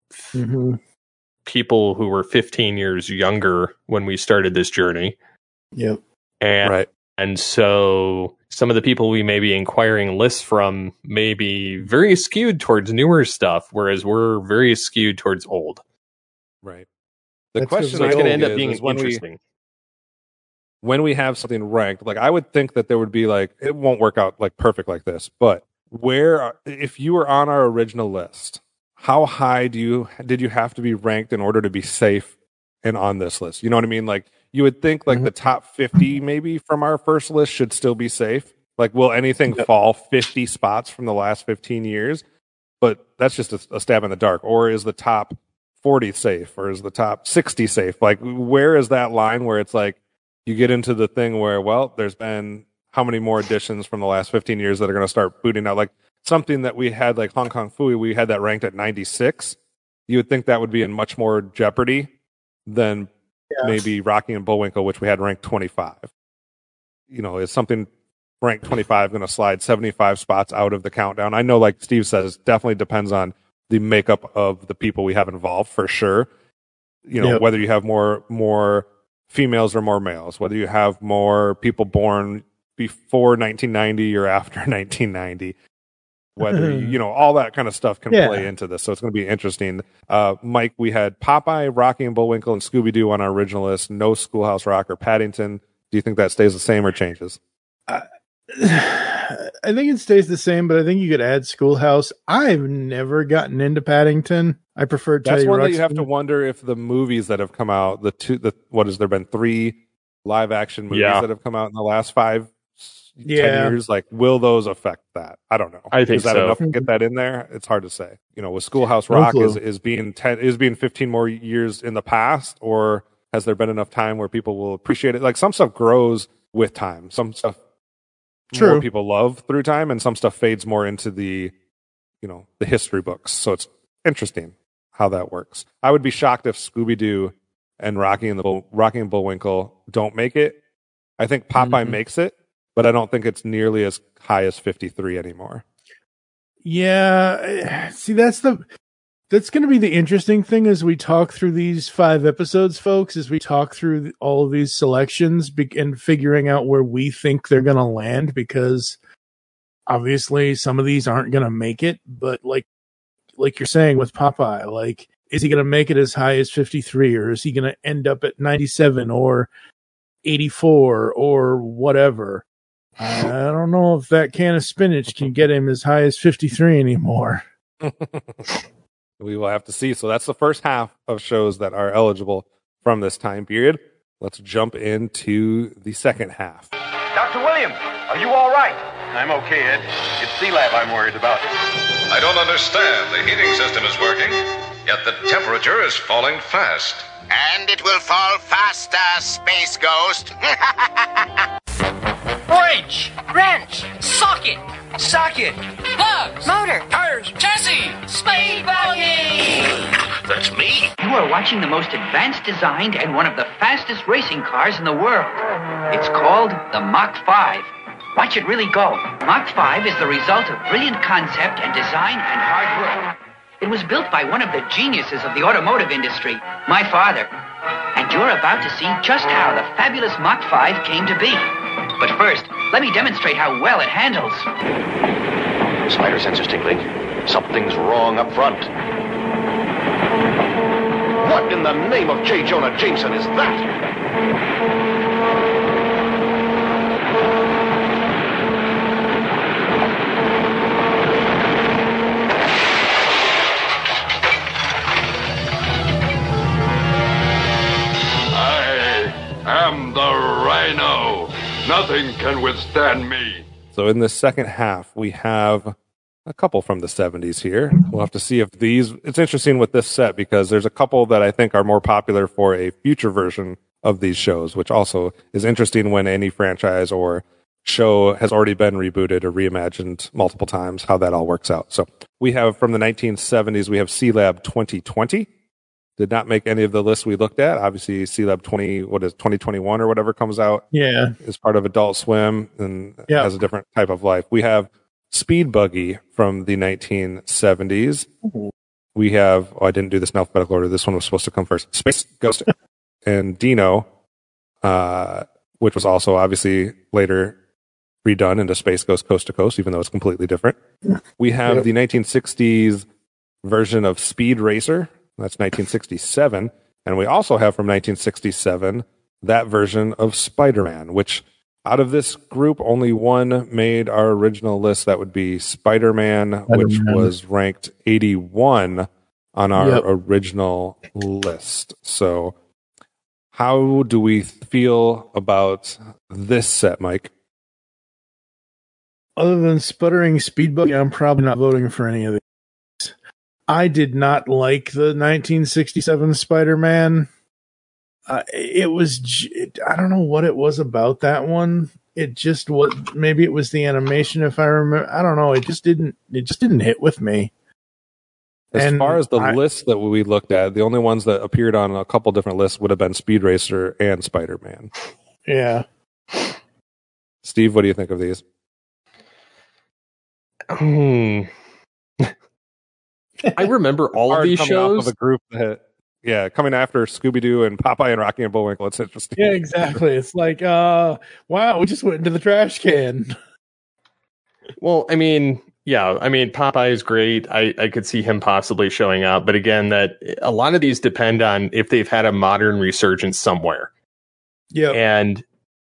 people who were 15 years younger when we started this journey.
Yep.
And so some of the people we may be inquiring lists from may be very skewed towards newer stuff, whereas we're very skewed towards old.
Right.
The question is going to end up being interesting.
When we have something ranked, like I would think that there would be like, it won't work out like perfect like this, but if you were on our original list, how high did you have to be ranked in order to be safe and on this list? You know what I mean? Like, you would think like the top 50 maybe from our first list should still be safe. Like, will anything fall 50 spots from the last 15 years? But that's just a stab in the dark. Or is the top 40 safe? Or is the top 60 safe? Like, where is that line where it's like you get into the thing where, well, there's been how many more editions from the last 15 years that are going to start booting out? Like, something that we had, like Hong Kong Phooey, we had that ranked at 96. You would think that would be in much more jeopardy than maybe Rocky and Bullwinkle, which we had ranked 25. You know, is something ranked 25 going to slide 75 spots out of the countdown? I know, like Steve says, definitely depends on the makeup of the people we have involved, for sure. You know, whether you have more females or more males, whether you have more people born before 1990 or after 1990. Whether, you know, all that kind of stuff can play into this. So it's going to be interesting. Mike, we had Popeye, Rocky and Bullwinkle, and Scooby-Doo on our original list. No Schoolhouse Rock or Paddington. Do you think that stays the same or changes?
I think it stays the same, but I think you could add Schoolhouse. I've never gotten into Paddington. I prefer Teddy
That's one
Ruxpin.
that you have to wonder if the movies that have come out, what has there been 3 live action movies that have come out in the last 10 years, like, will those affect that? I don't know.
I think
is that
so.
enough to get that in there? It's hard to say. You know, with Schoolhouse Rock is being 15 more years in the past, or has there been enough time where people will appreciate it? Like, some stuff grows with time. Some stuff more people love through time, and some stuff fades more into the, you know, the history books. So it's interesting how that works. I would be shocked if Scooby-Doo and Rocky and Bullwinkle don't make it. I think Popeye makes it, but I don't think it's nearly as high as 53 anymore.
Yeah. See, that's going to be the interesting thing as we talk through these 5 episodes, folks, as we talk through all of these selections and figuring out where we think they're going to land, because obviously some of these aren't going to make it. But like you're saying with Popeye, like, is he going to make it as high as 53, or is he going to end up at 97 or 84 or whatever? I don't know if that can of spinach can get him as high as 53 anymore.
We will have to see. So that's the first half of shows that are eligible from this time period. Let's jump into the second half.
Dr. Williams, are you all right? I'm okay, Ed. It's C-Lab I'm worried about.
I don't understand. The heating system is working, yet the temperature is falling fast.
And it will fall faster, Space Ghost.
Wrench, socket, plugs, motor, tires, chassis, speed buggy.
That's me.
You are watching the most advanced designed and one of the fastest racing cars in the world. It's called the Mach 5. Watch it really go. Mach 5 is the result of brilliant concept and design and hard work. It was built by one of the geniuses of the automotive industry, my father. And you're about to see just how the fabulous Mach 5 came to be. But first, let me demonstrate how well it handles.
Spider sensor's tingling. Something's wrong up front. What in the name of J. Jonah Jameson is that?
am the Rhino. Nothing can withstand me.
So in the second half, we have a couple from the 70s here. We'll have to see if these... It's interesting with this set because there's a couple that I think are more popular for a future version of these shows, which also is interesting when any franchise or show has already been rebooted or reimagined multiple times, how that all works out. So we have from the 1970s, we have C-Lab 2020. Did not make any of the lists we looked at. Obviously, C-Lab 2021 or whatever comes out.
Yeah.
Is part of Adult Swim and has a different type of life. We have Speed Buggy from the 1970s. Mm-hmm. We have, I didn't do this in alphabetical order. This one was supposed to come first. Space Ghost and Dino, which was also obviously later redone into Space Ghost Coast to Coast, even though it's completely different. We have the 1960s version of Speed Racer. That's 1967. And we also have from 1967 that version of Spider-Man, which Out of this group, only one made our original list. That would be Spider-Man, which was ranked 81 on our original list. So how do we feel about this set, Mike?
Other than Sputtering Speed Buggy, I'm probably not voting for any of these. I did not like the 1967 Spider-Man. It was, I don't know what it was about that one. It just was, maybe it was the animation, if I remember. I don't know. It just didn't hit with me.
As far as the lists that we looked at, the only ones that appeared on a couple different lists would have been Speed Racer and Spider-Man.
Yeah.
Steve, what do you think of these?
I remember all of these shows.
Off of a group that, coming after Scooby-Doo and Popeye and Rocky and Bullwinkle. It's interesting.
Yeah, exactly. It's like, wow, we just went into the trash can.
Well, I mean, Popeye is great. I could see him possibly showing up. But again, that a lot of these depend on if they've had a modern resurgence somewhere.
Yeah.
And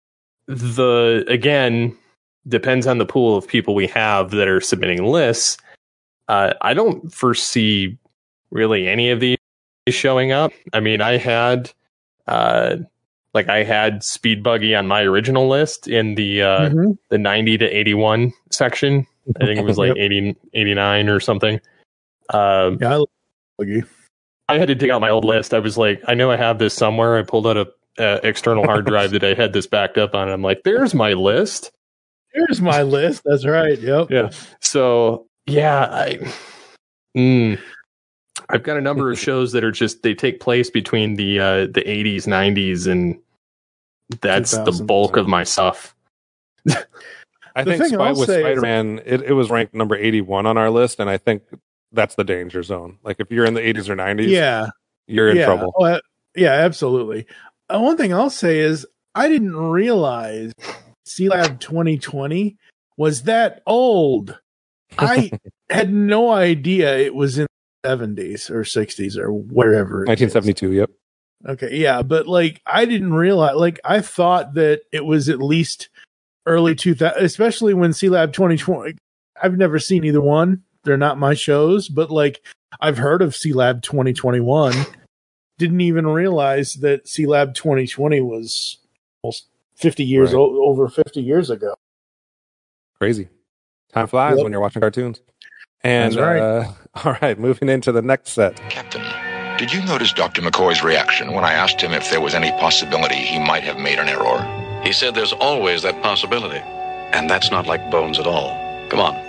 depends on the pool of people we have that are submitting lists. I don't foresee really any of these showing up. I mean, I had Speed Buggy on my original list in the 90 to 81 section. I think it was like 80, 89 or something.
I love Buggy.
I had to dig out my old list. I was like, I know I have this somewhere. I pulled out a external hard drive that I had this backed up on. I'm like, there's my list.
Here's my list. That's right. Yep.
Yeah. So I've got a number of shows that are they take place between the 80s, 90s, and that's the bulk of my stuff.
I think with Spider-Man, it was ranked number 81 on our list, and I think that's the danger zone. Like if you're in the 80s or 90s, you're in trouble.
Oh, yeah, absolutely. One thing I'll say is I didn't realize C-Lab 2020 was that old. I had no idea it was in the 70s or 60s or wherever.
1972, yep.
Okay, yeah, but I didn't realize, I thought that it was at least early 2000, especially when C-Lab 2020. I've never seen either one. They're not my shows, but I've heard of C-Lab 2021. Didn't even realize that C-Lab 2020 was almost 50 years over 50 years ago.
Crazy. Time flies when you're watching cartoons. And all right, moving into the next set.
Captain, did you notice Dr. McCoy's reaction when I asked him if there was any possibility he might have made an error?
He said there's always that possibility. And that's not like Bones at all. Come on.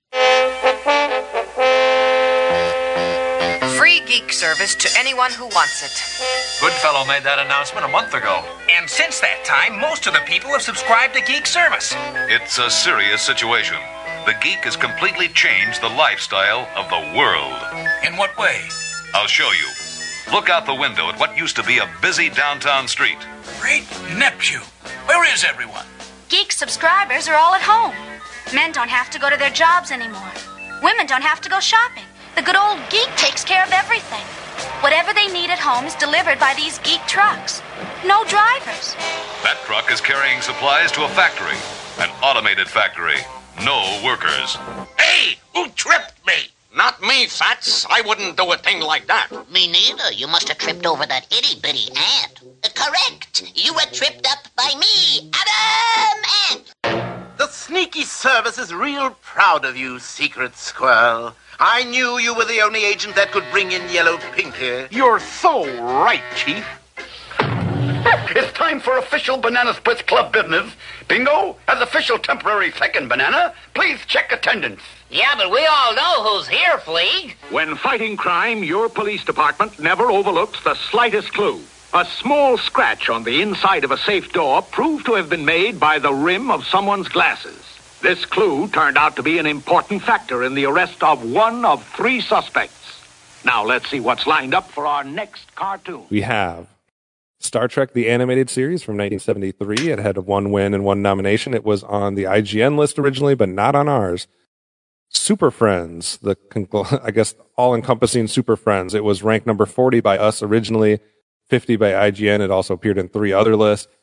Free geek service to anyone who wants it.
Goodfellow made that announcement a month ago. And since that time, most of the people have subscribed to geek service.
It's a serious situation. The geek has completely changed the lifestyle of the world.
In what way?
I'll show you. Look out the window at what used to be a busy downtown street.
Great Neptune. Where is everyone?
Geek subscribers are all at home. Men don't have to go to their jobs anymore. Women don't have to go shopping. The good old geek takes care of everything. Whatever they need at home is delivered by these geek trucks. No drivers.
That truck is carrying supplies to a factory. An automated factory. No workers.
Hey, who tripped me? Not me, Fats. I wouldn't do a thing like that.
Me neither. You must have tripped over that itty-bitty ant. Correct. You were tripped up by me, Adam Ant.
The sneaky service is real proud of you, Secret Squirrel. I knew you were the only agent that could bring in Yellow Pinky.
You're so right, Chief. It's time for official Banana Splits Club business. Bingo, as official temporary second banana, please check attendance.
Yeah, but we all know who's here, Fleeg.
When fighting crime, your police department never overlooks the slightest clue. A small scratch on the inside of a safe door proved to have been made by the rim of someone's glasses. This clue turned out to be an important factor in the arrest of one of 3 suspects. Now let's see what's lined up for our next cartoon.
We have Star Trek, the animated series from 1973. It had 1 win and 1 nomination. It was on the IGN list originally, but not on ours. Super Friends, I guess all-encompassing Super Friends. It was ranked number 40 by us originally, 50 by IGN. It also appeared in 3 other lists.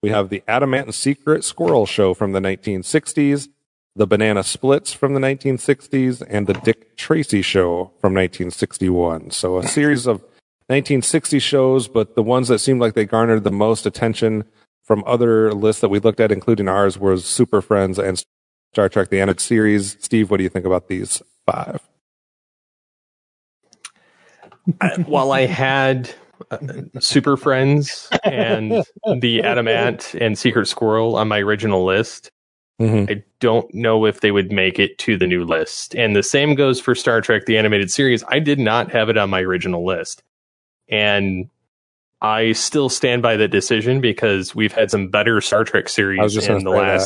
We have the Adamant and Secret Squirrel Show from the 1960s, the Banana Splits from the 1960s, and the Dick Tracy Show from 1961. So a series of 1960 shows, but the ones that seemed like they garnered the most attention from other lists that we looked at, including ours, was Super Friends and Star Trek The Animated Series. Steve, what do you think about these 5?
While I had Super Friends and the Adamant and Secret Squirrel on my original list, I don't know if they would make it to the new list. And the same goes for Star Trek The Animated Series. I did not have it on my original list. And I still stand by that decision because we've had some better Star Trek series in the last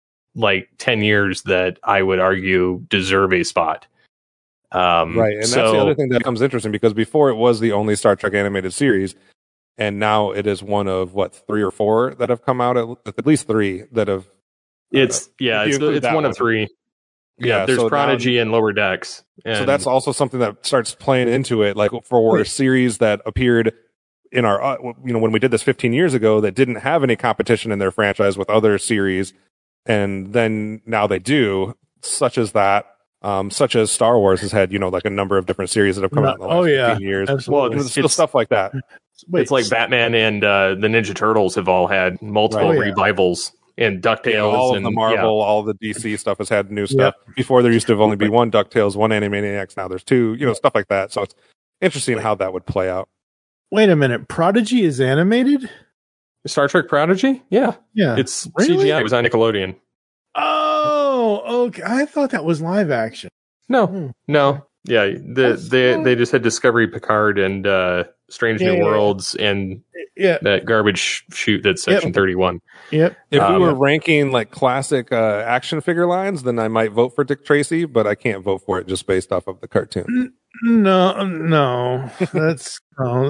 10 years that I would argue deserve a spot.
Right, and that's the other thing that becomes interesting, because before it was the only Star Trek animated series, and now it is one of 3 or 4 that have come out, at least 3 that have.
It's one of 3. Yeah, there's so Prodigy and Lower Decks.
So that's also something that starts playing into it, like for a series that appeared in our, when we did this 15 years ago, that didn't have any competition in their franchise with other series, and then now they do, such as that. Such as Star Wars has had, a number of different series that have come out in the last 15 years.
Absolutely.
Well, it's still stuff like that.
It's like Batman and the Ninja Turtles have all had multiple revivals, and DuckTales.
All of the Marvel, all of the DC stuff has had new stuff. Before there used to only be one DuckTales, one Animaniacs, now there's 2, stuff like that. So it's interesting how that would play out.
Wait a minute, Prodigy is animated?
Star Trek Prodigy? Yeah. It's CGI. It was on Nickelodeon.
Oh, okay. I thought that was live action.
No. Yeah, they just had Discovery Picard and Strange New Worlds and that garbage shoot that's Section 31.
Yep.
If we were ranking classic action figure lines, then I might vote for Dick Tracy, but I can't vote for it just based off of the cartoon.
No. That's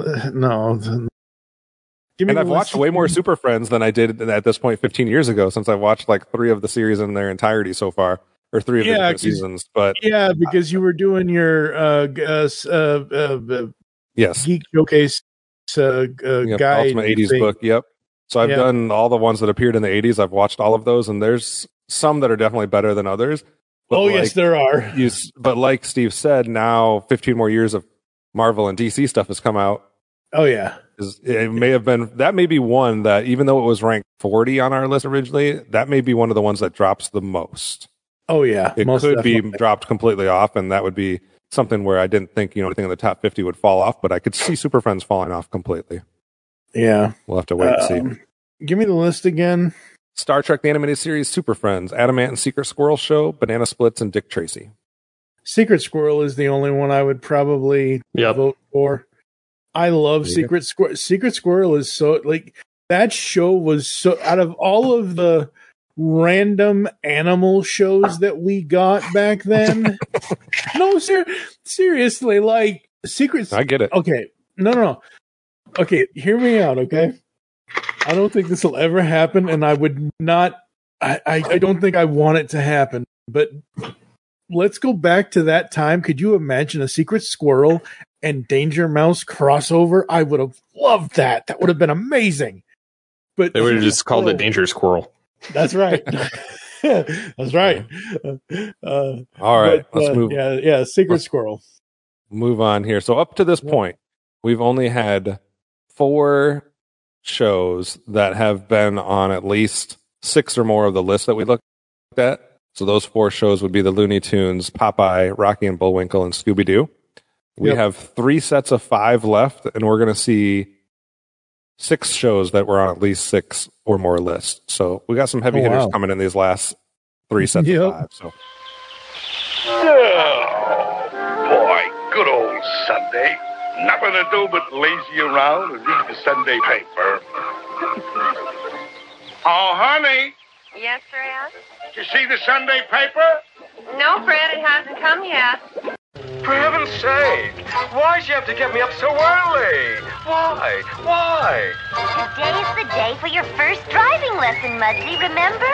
no.
And I've watched way more Super Friends than I did at this point 15 years ago, since I've watched 3 of the series in their entirety so far, or 3 of the different seasons. But
because you were doing your Geek Showcase guide,
Ultimate 80s
thing.
book. Yep. So I've done all the ones that appeared in the 80s. I've watched all of those, and there's some that are definitely better than others. But
yes, there are.
But like Steve said, now 15 more years of Marvel and DC stuff has come out.
Oh yeah.
It may have been, that may be one that, even though it was ranked 40 on our list originally, that may be one of the ones that drops the most.
Oh yeah,
it could be dropped completely off, and that would be something where I didn't think anything in the top 50 would fall off, but I could see Super Friends falling off completely.
Yeah,
we'll have to wait and see.
Give me the list again.
Star Trek The Animated Series, Super Friends, Adamant and Secret Squirrel Show, Banana Splits, and Dick Tracy.
Secret Squirrel is the only one I would probably vote for. I love Secret Squirrel. Secret Squirrel is so, that show was so, out of all of the random animal shows that we got back then. No, seriously, Secret.
I get it.
Okay. No. Okay, hear me out, okay? I don't think this will ever happen, and I would not, I don't think I want it to happen, but let's go back to that time. Could you imagine a Secret Squirrel and Danger Mouse crossover? I would have loved that. That would have been amazing. But
they would have just called it Danger Squirrel.
That's right. That's right.
All right, let's move.
Yeah, Secret Squirrel.
Move on here. So up to this point, we've only had 4 shows that have been on at least 6 or more of the list that we looked at. So those 4 shows would be the Looney Tunes, Popeye, Rocky and Bullwinkle, and Scooby-Doo. We have 3 sets of 5 left, and we're going to see 6 shows that were on at least 6 or more lists. So we got some heavy hitters coming in these last 3 sets of 5. So.
Oh, boy, good old Sunday. Nothing to do but lazy around and read the Sunday paper. Oh, honey.
Yes, Fred?
Did you see the Sunday paper?
No, Fred, it hasn't come yet.
For heaven's sake, why'd you have to get me up so early? Why?
Today's the day for your first driving lesson, Mudsie, remember?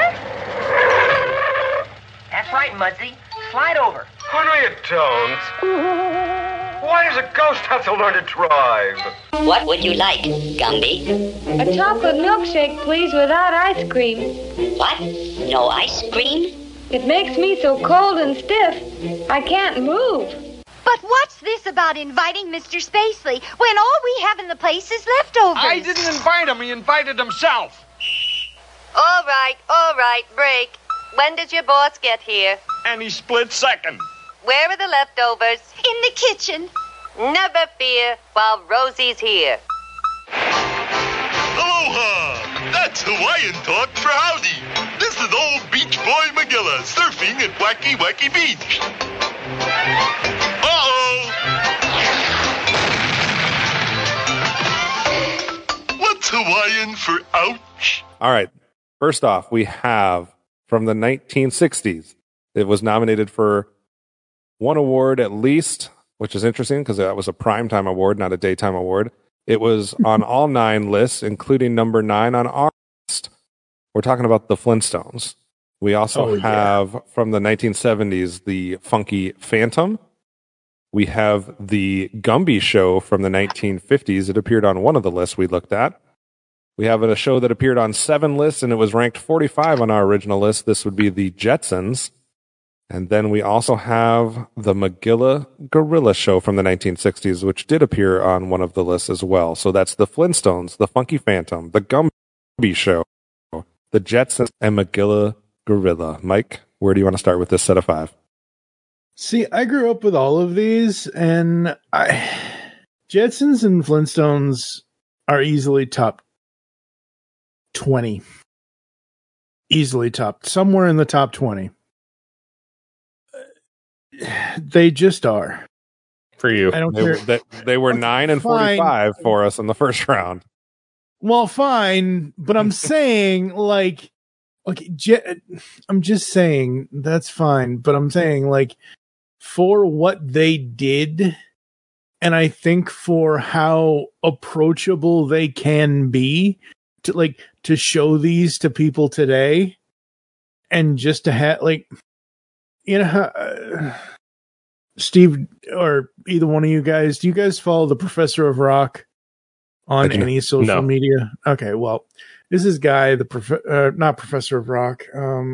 That's right, Mudsie. Slide over.
Oh, no, you don't. Why does a ghost have to learn to drive?
What would you like, Gumby?
A chocolate milkshake, please, without ice cream.
What? No ice cream?
It makes me so cold and stiff, I can't move.
But what's this about inviting Mr. Spacely when all we have in the place is leftovers?
I didn't invite him. He invited himself.
All right, break. When does your boss get here?
Any split second.
Where are the leftovers?
In the kitchen.
Never fear while Rosie's here.
Aloha! That's Hawaiian talk for howdy. This is old Beach Boy McGilla surfing at Wacky Wacky Beach. Uh-oh! What's Hawaiian for ouch?
All right. First off, we have from the 1960s. It was nominated for one award at least, which is interesting because that was a primetime award, not a daytime award. It was on all 9 lists, including number 9 on our list. We're talking about the Flintstones. We also have from the 1970s the Funky Phantom. We have the Gumby Show from the 1950s. It appeared on one of the lists we looked at. We have a show that appeared on 7 lists, and it was ranked 45 on our original list. This would be the Jetsons. And then we also have the McGilla Gorilla Show from the 1960s, which did appear on one of the lists as well. So that's the Flintstones, the Funky Phantom, the Gumby Show, the Jetsons, and McGilla Gorilla. Mike, where do you want to start with this set of 5?
See, I grew up with all of these, and Jetsons and Flintstones are easily top 20. Easily top, somewhere in the top 20. They just are.
For you.
I don't care.
They were 9 and 45 for us in the first round.
Well, fine, but I'm saying, like, okay, I'm just saying that's fine, but I'm saying, like, for what they did, and I think for how approachable they can be to show these to people today, and just to have, like, you know, Steve, or either one of you guys, do you guys follow the Professor of Rock on any social media? Okay, well, this is Guy, not Professor of Rock.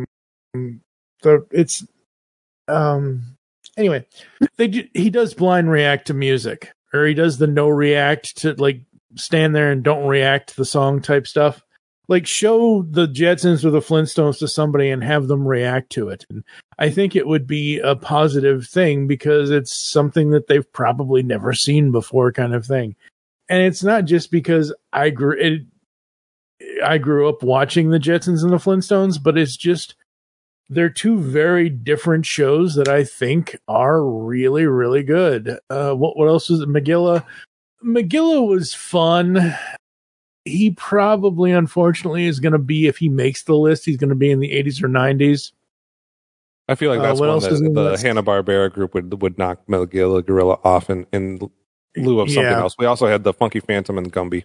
Anyway, he does blind react to music, or he does the no react to, like, stand there and don't react to the song type stuff. Like, show the Jetsons or the Flintstones to somebody and have them react to it. And I think it would be a positive thing because it's something that they've probably never seen before, kind of thing. And it's not just because I grew up watching the Jetsons and the Flintstones, but it's just they're 2 very different shows that I think are really, really good. What else was it? McGilla was fun. He probably, unfortunately, is going to be, if he makes the list, he's going to be in the 80s or 90s.
I feel like that's one that the Hanna-Barbera group would knock McGilla Gorilla off in lieu of something else. We also had the Funky Phantom and Gumby.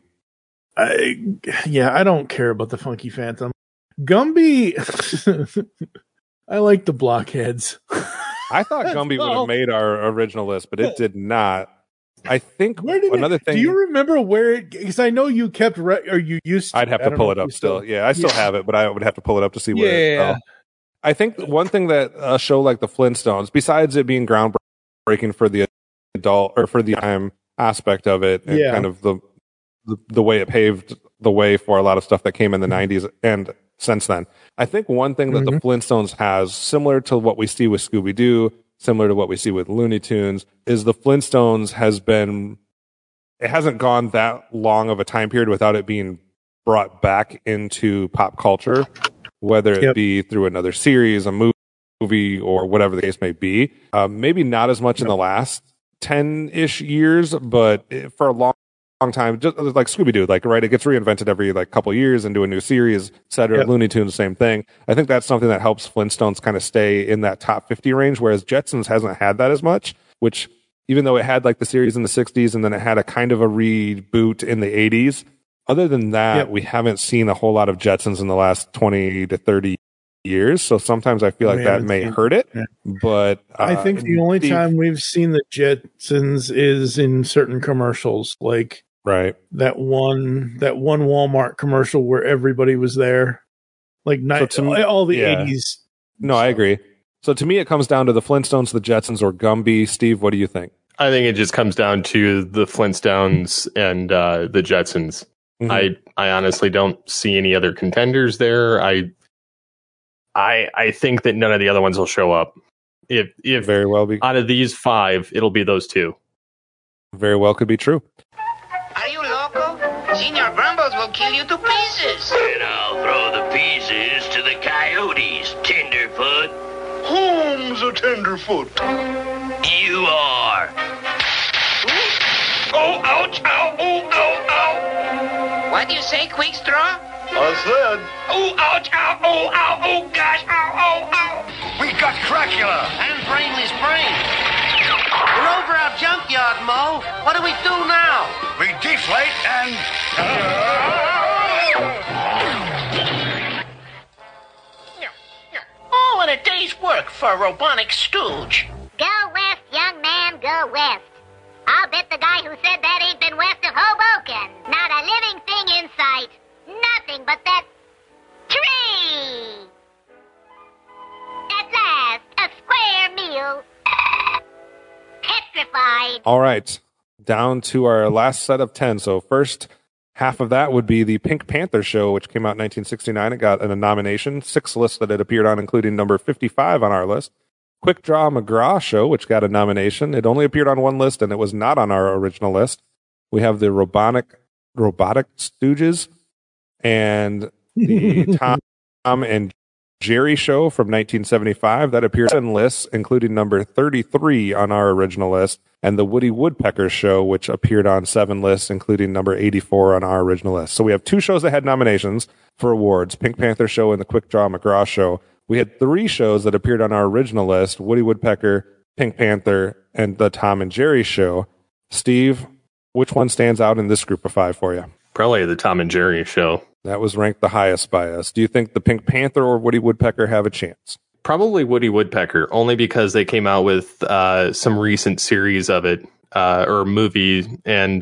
I don't care about the Funky Phantom. Gumby, I like the blockheads.
I thought Gumby would have made our original list, but it did not. I think another thing.
Do you remember where? Because I know you kept or you used to.
I'd have to pull it up still. Yeah, I still have it, but I would have to pull it up to see where.
Yeah.
I think one thing that a show like the Flintstones, besides it being groundbreaking for the adult or for the time aspect of it, and kind of the way it paved the way for a lot of stuff that came in the 90s and since then. I think one thing that the Flintstones has, similar to what we see with Scooby-Doo, similar to what we see with Looney Tunes, is the Flintstones it hasn't gone that long of a time period without it being brought back into pop culture, whether it be through another series, a movie, or whatever the case may be. Maybe not as much in the last 10-ish years, but for a long time, just like Scooby-Doo, like, right, it gets reinvented every couple years into a new series, etc. Looney Tunes, same thing. I think that's something that helps Flintstones kind of stay in that top 50 range, whereas Jetsons hasn't had that as much, which, even though it had the series in the 60s and then it had a kind of a reboot in the 80s, other than that, we haven't seen a whole lot of Jetsons in the last 20 to 30 years, so sometimes I feel like that may hurt it. But
I think the only time we've seen the Jetsons is in certain commercials, like that one Walmart commercial where everybody was there, like all the 80s.
No, I agree. So to me, it comes down to the Flintstones, the Jetsons, or Gumby. Steve, what do you think?
I think it just comes down to the Flintstones and the Jetsons. I honestly don't see any other contenders there. I think that none of the other ones will show up. If
very well be
out of these 5, it'll be those 2.
Very well could be true.
Are you loco? Senor Grumbles will kill you to pieces.
And I'll throw the pieces to the coyotes, Tenderfoot.
Whom's a tenderfoot?
You are.
Oh, ouch, ow, oh, ow, ow.
What do you say, Quick Straw?
I said.
Oh, ouch, ow, oh, ow, oh, gosh, ow, oh, ow.
We got Dracula.
And Brainley's brain. We're over our junkyard, Mo. What do we do now?
We deflate and...
Oh, and a day's work for a robotic stooge.
Go west, young man, go west. I'll bet the guy who said that ain't been west of Hoboken. Not a living thing in sight. Nothing but that tree. At last, a square meal. Petrified.
All right. Down to our last set of 10. So first half of that would be the Pink Panther show, which came out in 1969. It got a nomination, 6 lists that it appeared on, including number 55 on our list. Quick Draw McGraw show, which got a nomination. It only appeared on 1 list, and it was not on our original list. We have the Robotic Stooges and the Tom and Jerry show from 1975 that appeared on lists, including number 33 on our original list, and the Woody Woodpecker show, which appeared on 7 lists, including number 84 on our original list. So we have 2 shows that had nominations for awards, Pink Panther show and the Quick Draw McGraw show. We had 3 shows that appeared on our original list, Woody Woodpecker, Pink Panther, and the Tom and Jerry show. Steve, which one stands out in this group of 5 for you?
Probably the Tom and Jerry show.
That was ranked the highest by us. Do you think the Pink Panther or Woody Woodpecker have a chance?
Probably Woody Woodpecker, only because they came out with some recent series of it, or movie, and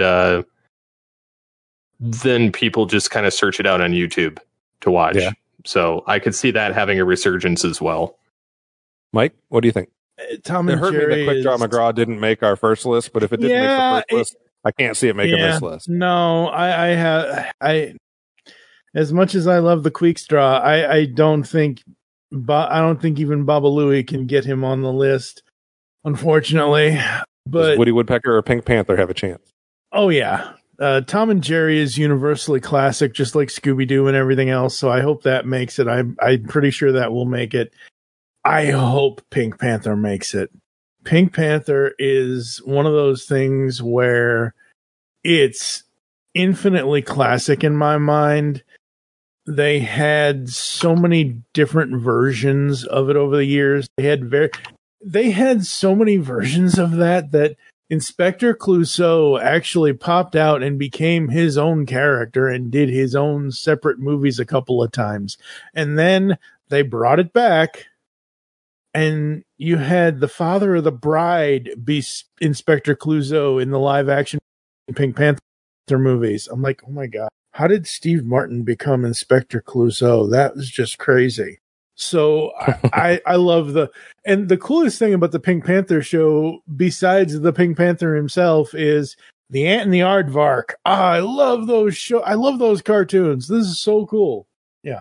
then people just kind of search it out on YouTube to watch. Yeah. So I could see that having a resurgence as well.
Mike, what do you think?
Tom and
Jerry. It hurt me that Quick Draw McGraw didn't make our first list, but if it didn't make the first list, I can't see it making this list.
No, I as much as I love the Quick Draw, I don't think even Baba Louie can get him on the list, unfortunately. But
does Woody Woodpecker or Pink Panther have a chance?
Oh yeah. Tom and Jerry is universally classic, just like Scooby-Doo and everything else. So I hope that makes it. I'm pretty sure that will make it. I hope Pink Panther makes it. Pink Panther is one of those things where it's infinitely classic in my mind. They had so many different versions of it over the years. They had so many versions of that Inspector Clouseau actually popped out and became his own character and did his own separate movies a couple of times. And then they brought it back, and you had the father of the bride be Inspector Clouseau in the live action Pink Panther movies. I'm like, oh my God, how did Steve Martin become Inspector Clouseau? That was just crazy. So I love and the coolest thing about the Pink Panther show, besides the Pink Panther himself, is the Ant and the Aardvark. I love those I love those cartoons. This is so cool. Yeah.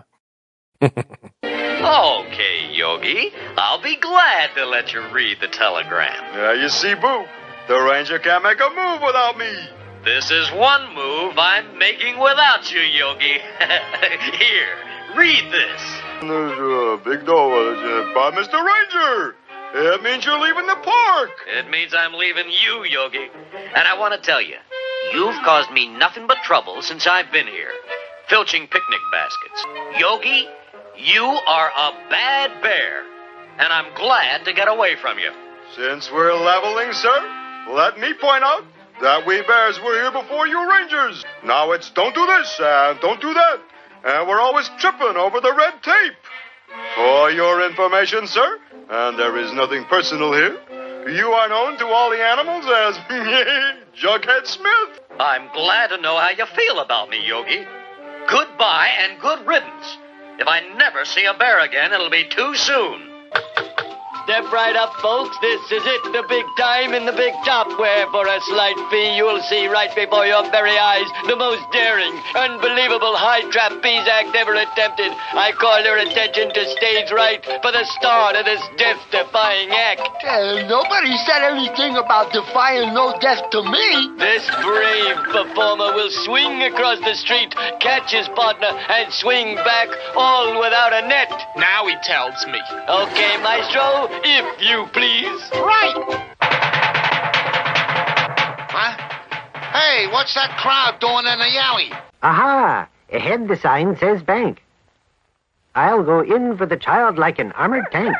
Okay, Yogi. I'll be glad to let you read the telegram.
Yeah, you see, Boo, the Ranger can't make a move without me.
This is one move I'm making without you, Yogi. Here, read this.
There's a big door by Mr. Ranger. It means you're leaving the park.
It means I'm leaving you, Yogi. And I want to tell you, you've caused me nothing but trouble since I've been here. Filching picnic baskets. Yogi, you are a bad bear. And I'm glad to get away from you.
Since we're leveling, sir, let me point out that we bears were here before you Rangers. Now it's don't do this and don't do that. And we're always tripping over the red tape.
For your information, sir, and there is nothing personal here, you are known to all the animals as Jughead Smith.
I'm glad to know how you feel about me, Yogi. Goodbye and good riddance. If I never see a bear again, it'll be too soon.
Step right up, folks. This is it, the big time in the big top, where for a slight fee you'll see right before your very eyes the most daring, unbelievable high trapeze act ever attempted. I call your attention to stage right for the start of this death-defying act.
Nobody said anything about defying no death to me.
This brave performer will swing across the street, catch his partner, and swing back, all without a net.
Now he tells me.
Okay, maestro. If you please.
Right. Huh? Hey, what's that crowd doing in the alley?
Aha! Ahead the sign says bank. I'll go in for the child like an armored tank.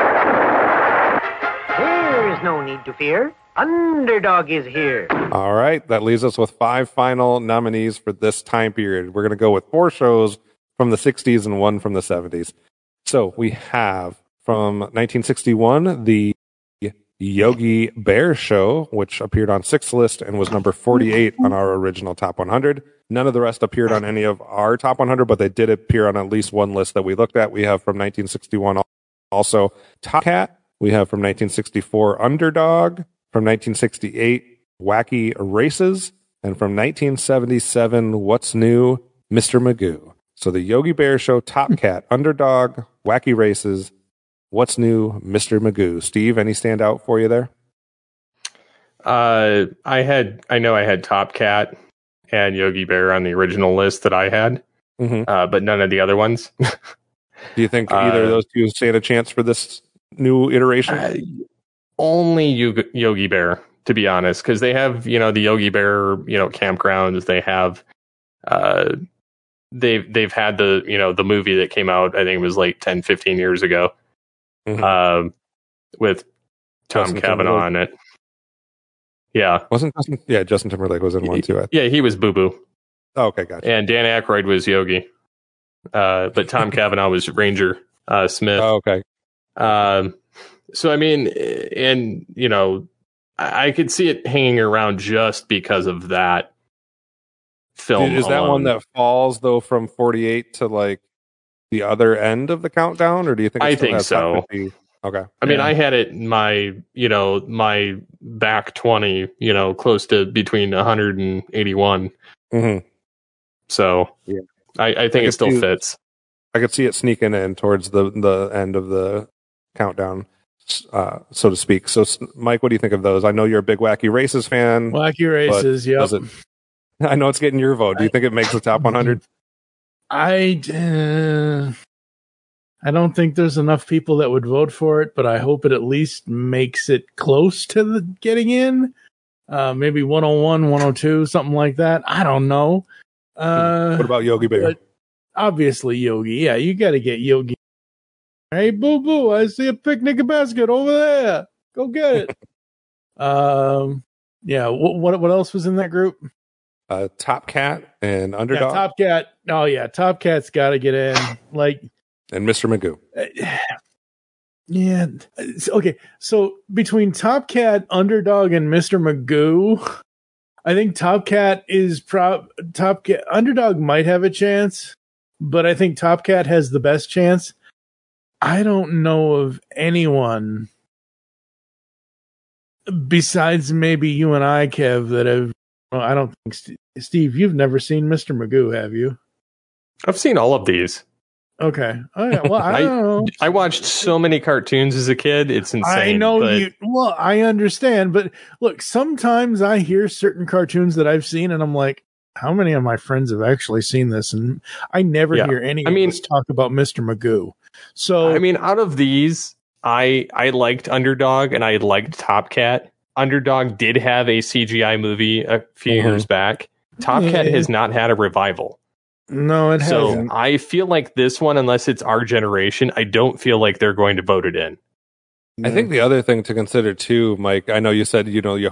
There's no need to fear. Underdog is here.
All right, that leaves us with 5 final nominees for this time period. We're going to go with 4 shows from the 60s and 1 from the 70s. So we have from 1961, the Yogi Bear Show, which appeared on 6th list and was number 48 on our original Top 100. None of the rest appeared on any of our Top 100, but they did appear on at least one list that we looked at. We have from 1961 also Top Cat. We have from 1964 Underdog. From 1968 Wacky Races. And from 1977 What's New? Mr. Magoo. So the Yogi Bear Show, Top Cat, Underdog, Wacky Races, What's New? Mr. Magoo. Steve, any stand out for you there?
I know I had Top Cat and Yogi Bear on the original list that I had, but none of the other ones.
Do you think either of those two stand a chance for this new iteration?
Only Yogi Bear, to be honest, because they have, the Yogi Bear, campgrounds. They have, they've had the movie that came out, I think it was like 10, 15 years ago. With Tom Cavanaugh on it. Yeah.
Justin Timberlake was in one too.
Yeah, he was Boo Boo.
Oh, okay, gotcha.
And Dan Aykroyd was Yogi. But Tom Cavanaugh was Ranger Smith.
Oh, okay.
So, I mean, and, I could see it hanging around just because of that film.
Is that one that falls, though, from 48 to, like, the other end of the countdown, or do you think
I think so?
Okay.
I mean, I had it in my, my back 20, close to between 100 and 81. So
yeah.
I think it still fits.
I could see it sneaking in towards the end of the countdown, so to speak. So, Mike, what do you think of those? I know you're a big Wacky Races fan.
Wacky Races, yep.
I know it's getting your vote. Do you think it makes the top 100?
I don't think there's enough people that would vote for it, but I hope it at least makes it close to the getting in. Maybe 101, 102, something like that. I don't know.
What about Yogi Bear?
Obviously, Yogi. Yeah, you got to get Yogi. Hey, Boo Boo, I see a picnic basket over there. Go get it. Yeah. What else was in that group?
Top Cat and Underdog.
Yeah, Top Cat. Oh yeah, Top Cat's got to get in.
And Mr. Magoo.
Yeah. Okay. So between Top Cat, Underdog, and Mr. Magoo, I think Top Cat is Top Cat. Underdog might have a chance, but I think Top Cat has the best chance. I don't know of anyone besides maybe you and I, Kev, that have. Well, I don't think Steve, you've never seen Mr. Magoo, have you?
I've seen all of these.
Okay. Oh, yeah. Well, I don't know.
I watched so many cartoons as a kid. It's insane.
I know you. Well, I understand. But look, sometimes I hear certain cartoons that I've seen and I'm like, how many of my friends have actually seen this? And I never hear any of us talk about Mr. Magoo. So,
I mean, out of these, I liked Underdog and I liked Top Cat. Underdog did have a CGI movie a few years back. Top Cat has not had a revival.
No, it hasn't.
So I feel like this one, unless it's our generation, I don't feel like they're going to vote it in.
I think the other thing to consider too, Mike, I know you said, you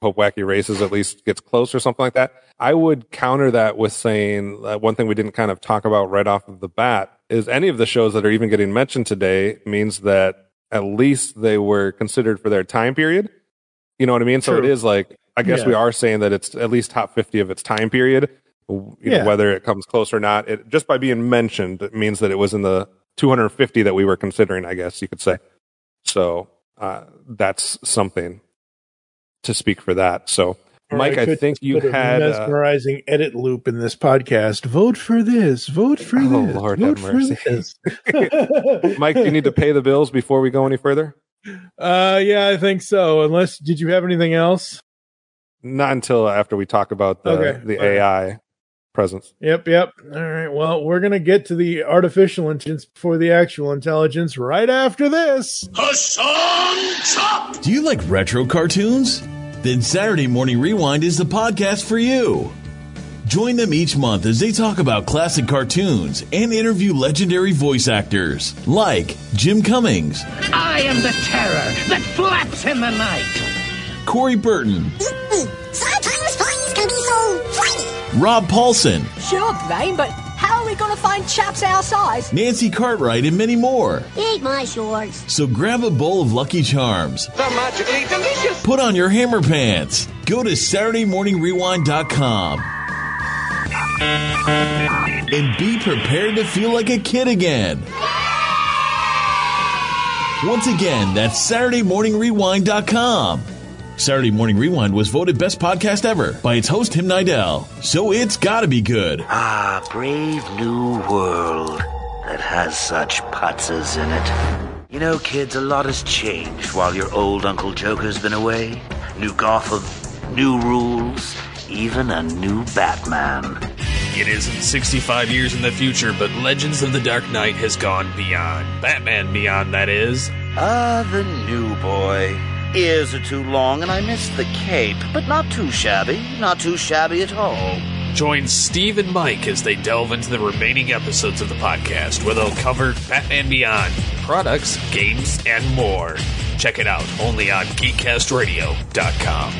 Hope Wacky Races at least gets close or something like that. I would counter that with saying one thing we didn't kind of talk about right off of the bat is any of the shows that are even getting mentioned today means that at least they were considered for their time period. You know what I mean? So it is like, I guess we are saying that it's at least top 50 of its time period. You know, whether it comes close or not, just by being mentioned, it means that it was in the 250 that we were considering, I guess you could say. So that's something to speak for that. So, Mike, I think you had
a mesmerizing edit loop in this podcast. Vote for this. Vote for this.
Oh, Lord
vote
have mercy.
For this.
Mike, do you need to pay the bills before we go any further?
Yeah, I think so. Unless, did you have anything else?
Not until after we talk about the AI presence.
Yep. All right. Well, we're going to get to the artificial intelligence before the actual intelligence right after this.
Hassan Chop! Do you like retro cartoons? Then Saturday Morning Rewind is the podcast for you. Join them each month as they talk about classic cartoons and interview legendary voice actors like Jim Cummings.
I am the terror that flaps in the night.
Corey Burton.
Sometimes toys can be so funny.
Rob Paulson.
Sure, Brain, but how are we going to find chaps our size?
Nancy Cartwright and many more.
Eat my shorts.
So grab a bowl of Lucky Charms.
They're magically delicious.
Put on your hammer pants. Go to SaturdayMorningRewind.com. And be prepared to feel like a kid again. Once again, that's SaturdayMorningRewind.com. Saturday Morning Rewind was voted best podcast ever by its host, Tim Nidell. So it's gotta be good.
Ah, brave new world that has such putzes in it. You know, kids, a lot has changed while your old Uncle Joker's been away. New Gotham, new rules, even a new Batman.
It isn't 65 years in the future, but Legends of the Dark Knight has gone beyond. Batman Beyond, that is.
Ah, the new boy. Ears are too long and I miss the cape, but not too shabby. Not too shabby at all.
Join Steve and Mike as they delve into the remaining episodes of the podcast, where they'll cover Batman Beyond, products, games, and more. Check it out only on GeekCastRadio.com.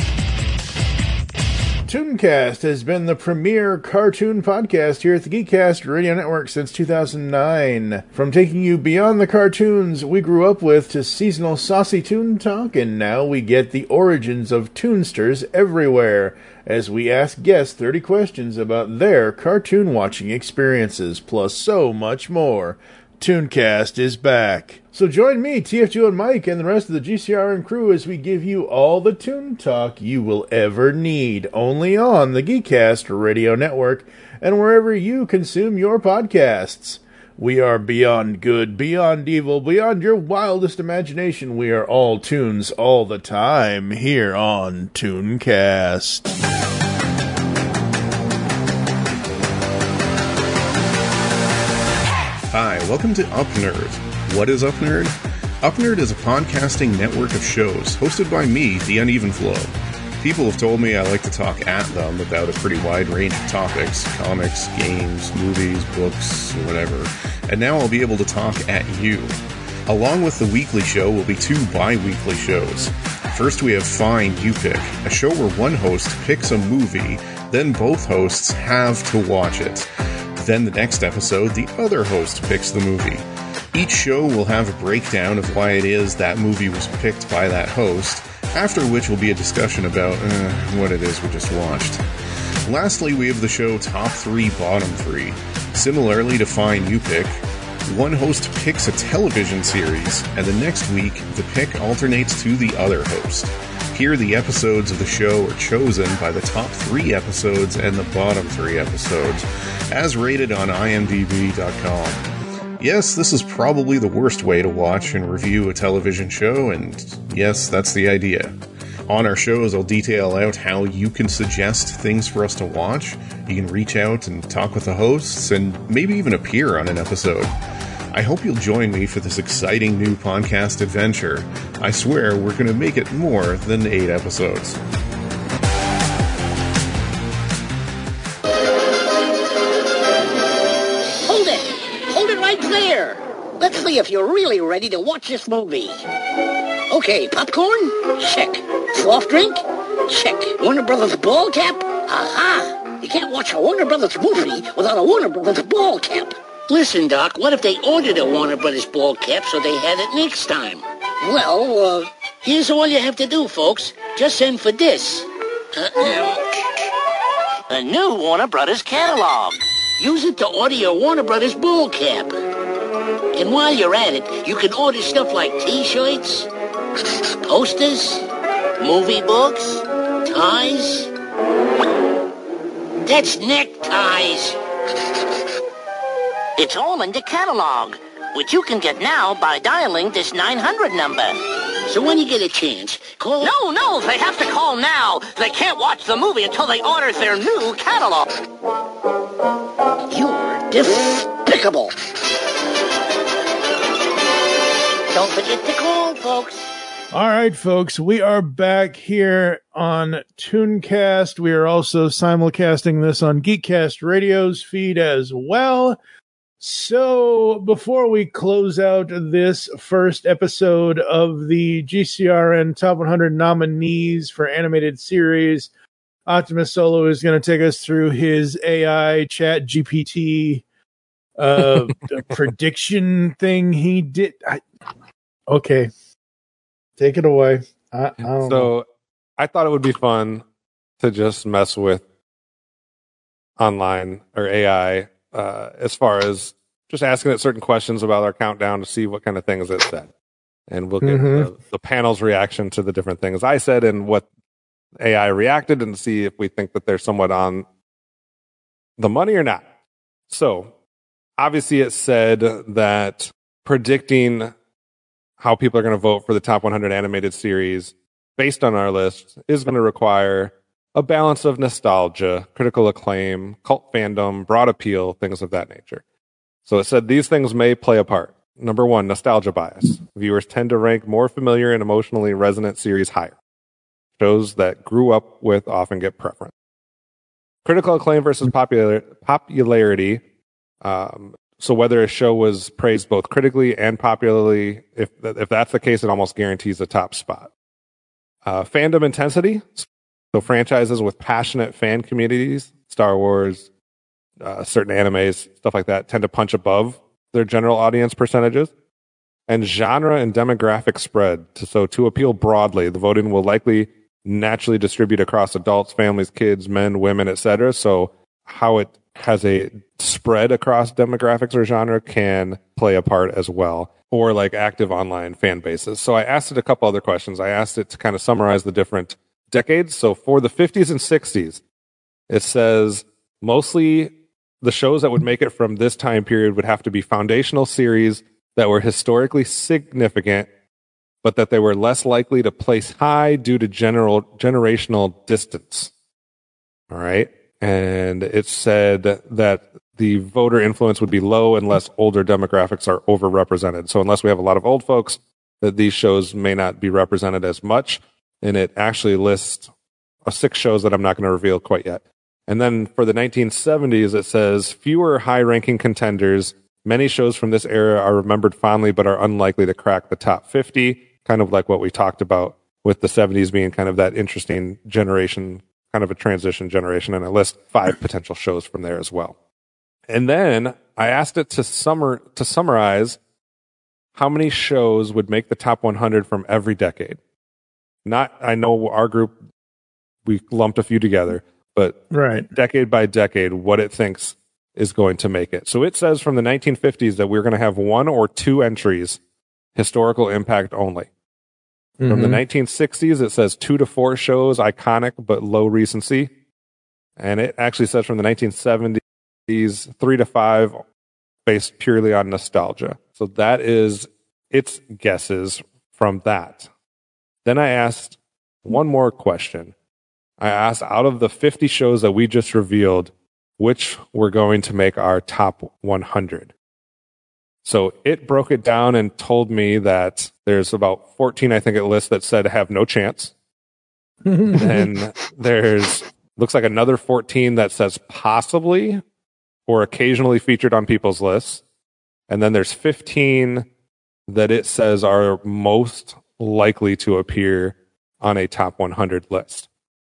Tooncast has been the premier cartoon podcast here at the Geekcast Radio Network since 2009. From taking you beyond the cartoons we grew up with to seasonal saucy toon talk, and now we get the origins of toonsters everywhere as we ask guests 30 questions about their cartoon watching experiences, plus so much more. Tooncast is back. So join me, TF2 and Mike, and the rest of the GCRN crew as we give you all the toon talk you will ever need, only on the Geekcast Radio Network and wherever you consume your podcasts. We are beyond good, beyond evil, beyond your wildest imagination. We are all tunes all the time here on Tooncast.
Hi, welcome to Up Nerd. What is Up Nerd? Up Nerd is a podcasting network of shows hosted by me, The Uneven Flow. People have told me I like to talk at them about a pretty wide range of topics, comics, games, movies, books, whatever, and now I'll be able to talk at you. Along with the weekly show will be 2 bi-weekly shows. First we have Find You Pick, a show where one host picks a movie, then both hosts have to watch it. Then the next episode, the other host picks the movie. Each show will have a breakdown of why it is that movie was picked by that host, after which will be a discussion about what it is we just watched. Lastly, we have the show Top 3, Bottom 3. Similarly to Find You Pick, one host picks a television series, and the next week, the pick alternates to the other host. Here, the episodes of the show are chosen by the top 3 episodes and the bottom 3 episodes, as rated on IMDb.com. Yes, this is probably the worst way to watch and review a television show, and yes, that's the idea. On our shows, I'll detail out how you can suggest things for us to watch. You can reach out and talk with the hosts, and maybe even appear on an episode. I hope you'll join me for this exciting new podcast adventure. I swear we're going to make it more than 8 episodes.
Hold it! Hold it right there! Let's see if you're really ready to watch this movie. Okay, popcorn? Check. Soft drink? Check. Warner Brothers ball cap? Aha! You can't watch a Warner Brothers movie without a Warner Brothers ball cap. Listen, Doc, what if they ordered a Warner Brothers ball cap so they had it next time? Well, here's all you have to do, folks. Just send for this. A new Warner Brothers catalog. Use it to order your Warner Brothers ball cap. And while you're at it, you can order stuff like T-shirts, posters, movie books, ties. That's neckties. It's all in the catalog, which you can get now by dialing this 900 number. So when you get a chance, call...
No, they have to call now. They can't watch the movie until they order their new catalog.
You're despicable. Don't forget to call, folks.
All right, folks, we are back here on Tooncast. We are also simulcasting this on Geekcast Radio's feed as well. So before we close out this first episode of the GCRN Top 100 nominees for animated series, Optimus Solo is going to take us through his AI chat GPT prediction thing he did. Okay. Take it away. I don't know.
I thought it would be fun to just mess with online or AI as far as just asking it certain questions about our countdown to see what kind of things it said. And we'll get the panel's reaction to the different things I said and what AI reacted and see if we think that they're somewhat on the money or not. So, obviously it said that predicting how people are going to vote for the top 100 animated series based on our list is going to require a balance of nostalgia, critical acclaim, cult fandom, broad appeal, things of that nature. So it said these things may play a part. Number one, nostalgia bias. Viewers tend to rank more familiar and emotionally resonant series higher. Shows that grew up with often get preference. Critical acclaim versus popularity. So whether a show was praised both critically and popularly, if that's the case, it almost guarantees a top spot. Fandom intensity. So franchises with passionate fan communities, Star Wars, certain animes, stuff like that, tend to punch above their general audience percentages. And genre and demographic spread. So to appeal broadly, the voting will likely naturally distribute across adults, families, kids, men, women, etc. So how it has a spread across demographics or genre can play a part as well, or like active online fan bases. So I asked it a couple other questions. I asked it to kind of summarize the different decades. So for the 50s and 60s, it says mostly the shows that would make it from this time period would have to be foundational series that were historically significant, but that they were less likely to place high due to generational distance. All right. And it said that the voter influence would be low unless older demographics are overrepresented. So unless we have a lot of old folks, that these shows may not be represented as much. And it actually lists 6 shows that I'm not going to reveal quite yet. And then for the 1970s, it says fewer high-ranking contenders. Many shows from this era are remembered fondly, but are unlikely to crack the top 50, kind of like what we talked about with the 70s being kind of that interesting generation, kind of a transition generation, and I list 5 potential shows from there as well. And then I asked it to summarize how many shows would make the top 100 from every decade. I know our group, we lumped a few together, but
right,
decade by decade, what it thinks is going to make it. So it says from the 1950s that we're going to have 1 or 2 entries, historical impact only. From the 1960s, it says 2 to 4 shows, iconic but low recency. And it actually says from the 1970s, 3 to 5, based purely on nostalgia. So that is its guesses from that. Then I asked one more question. I asked, out of the 50 shows that we just revealed, which were going to make our top 100? So it broke it down and told me that there's about 14, I think it lists, that said have no chance. And there's, looks like another 14 that says possibly or occasionally featured on people's lists. And then there's 15 that it says are most likely to appear on a top 100 list.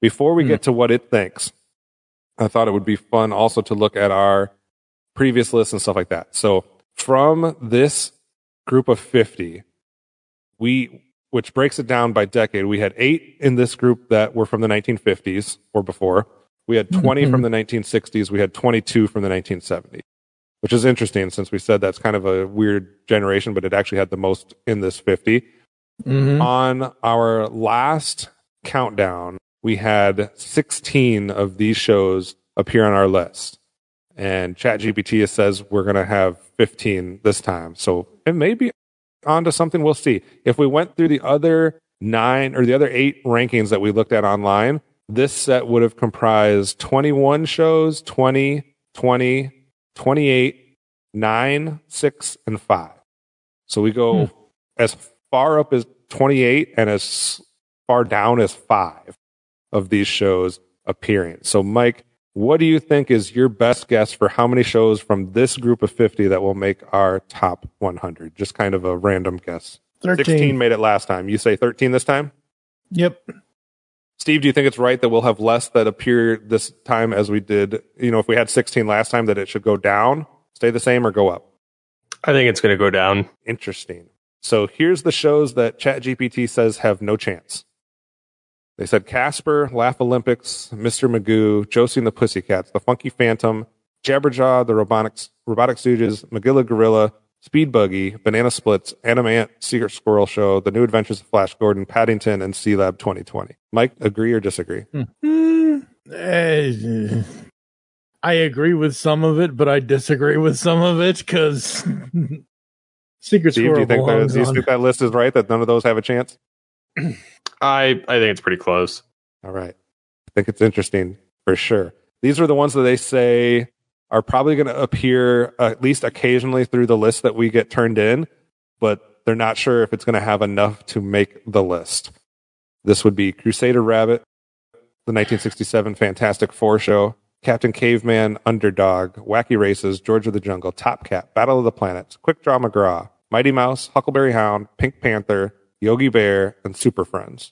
Before we get to what it thinks, I thought it would be fun also to look at our previous lists and stuff like that. So from this group of 50, which breaks it down by decade, we had 8 in this group that were from the 1950s or before. We had 20 from the 1960s. We had 22 from the 1970s, which is interesting since we said that's kind of a weird generation, but it actually had the most in this 50. On our last countdown, we had 16 of these shows appear on our list. And ChatGPT says we're going to have 15 this time. So it may be onto something. We'll see. If we went through the other 9 or the other 8 rankings that we looked at online, this set would have comprised 21 shows, 20, 20, 28, 9, 6, and 5. So we go as far up as 28 and as far down as 5 of these shows appearing. So, Mike, what do you think is your best guess for how many shows from this group of 50 that will make our top 100? Just kind of a random guess.
13.
16 made it last time. You say 13 this time?
Yep.
Steve, do you think it's right that we'll have less that appear this time as we did? If we had 16 last time, that it should go down, stay the same, or go up?
I think it's going to go down.
Interesting. So here's the shows that ChatGPT says have no chance. They said Casper, Laugh Olympics, Mr. Magoo, Josie and the Pussycats, The Funky Phantom, Jabberjaw, The Robotic Stooges, Magilla Gorilla, Speed Buggy, Banana Splits, Anime Ant, Secret Squirrel Show, The New Adventures of Flash Gordon, Paddington, and C-Lab 2020. Mike, agree or disagree?
I agree with some of it, but I disagree with some of it because Secret
Steve,
Squirrel.
Do you think that list is right, that none of those have a chance?
I think it's pretty close.
All right. I think it's interesting for sure. These are the ones that they say are probably going to appear at least occasionally through the list that we get turned in, but they're not sure if it's going to have enough to make the list. This would be Crusader Rabbit, the 1967 Fantastic Four show, Captain Caveman, Underdog, Wacky Races, George of the Jungle, Top Cat, Battle of the Planets, Quick Draw McGraw, Mighty Mouse, Huckleberry Hound, Pink Panther, Yogi Bear, and Super Friends.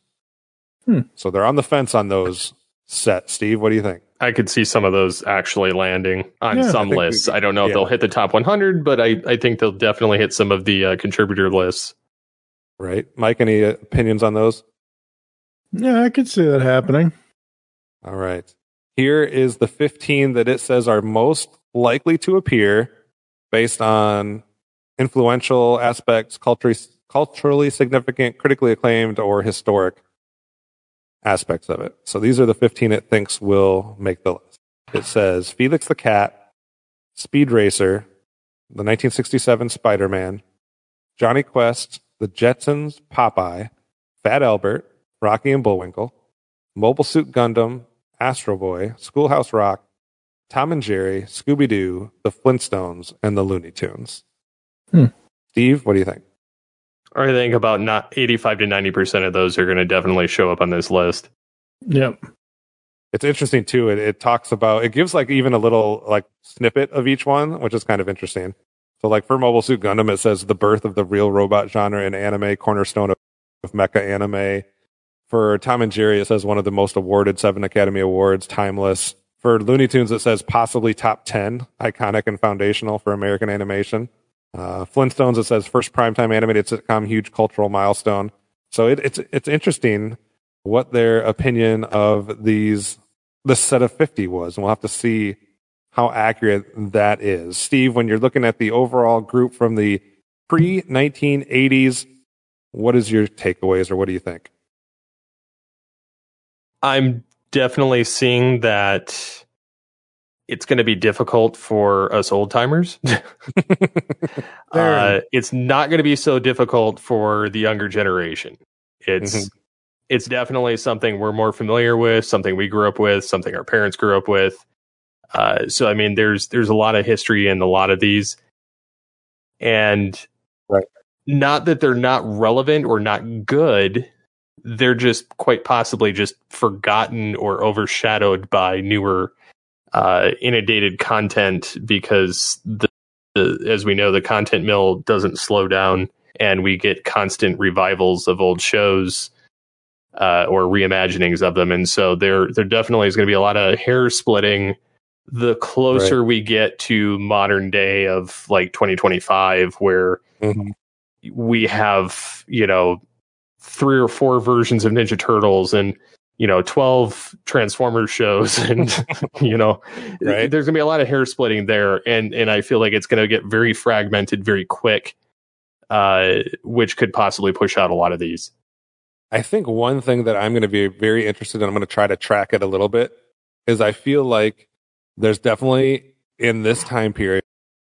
So they're on the fence on those sets. Steve, what do you think?
I could see some of those actually landing on some lists. I don't know if they'll hit the top 100, but I think they'll definitely hit some of the contributor lists.
Right. Mike, any opinions on those?
Yeah, I could see that happening.
All right. Here is the 15 that it says are most likely to appear based on influential aspects, culturally significant, critically acclaimed, or historic aspects of it. So these are the 15 it thinks will make the list. It says Felix the Cat, Speed Racer, the 1967 Spider-Man, Johnny Quest, The Jetsons, Popeye, Fat Albert, Rocky and Bullwinkle, Mobile Suit Gundam, Astro Boy, Schoolhouse Rock, Tom and Jerry, Scooby-Doo, The Flintstones, and the Looney Tunes. Steve, what do you think?
I think about 85 to 90% of those are going to definitely show up on this list.
Yep.
It's interesting too. It talks about, it gives like even a little like snippet of each one, which is kind of interesting. So like for Mobile Suit Gundam, it says the birth of the real robot genre in anime, cornerstone of mecha anime. For Tom and Jerry, it says one of the most awarded 7 Academy Awards, timeless. For Looney Tunes, it says possibly top 10, iconic and foundational for American animation. Flintstones, it says first primetime animated sitcom, huge cultural milestone. So it's interesting what their opinion of this set of 50 was, and we'll have to see how accurate that is. Steve, when you're looking at the overall group from the pre-1980s, what is your takeaways, or what do you think?
I'm definitely seeing that it's going to be difficult for us old timers. It's not going to be so difficult for the younger generation. It's definitely something we're more familiar with, something we grew up with, something our parents grew up with. So, I mean, there's a lot of history in a lot of these. And not that they're not relevant or not good. They're just quite possibly just forgotten or overshadowed by newer inundated content, because as we know, the content mill doesn't slow down, and we get constant revivals of old shows. or reimaginings of them. And so there definitely is going to be a lot of hair splitting the closer we get to modern day of like 2025, where we have, 3 or 4 versions of Ninja Turtles and 12 Transformers shows, and there's gonna be a lot of hair splitting there, and I feel like it's gonna get very fragmented very quick, which could possibly push out a lot of these.
I think one thing that I'm going to be very interested in, I'm going to try to track it a little bit, is I feel like there's definitely in this time period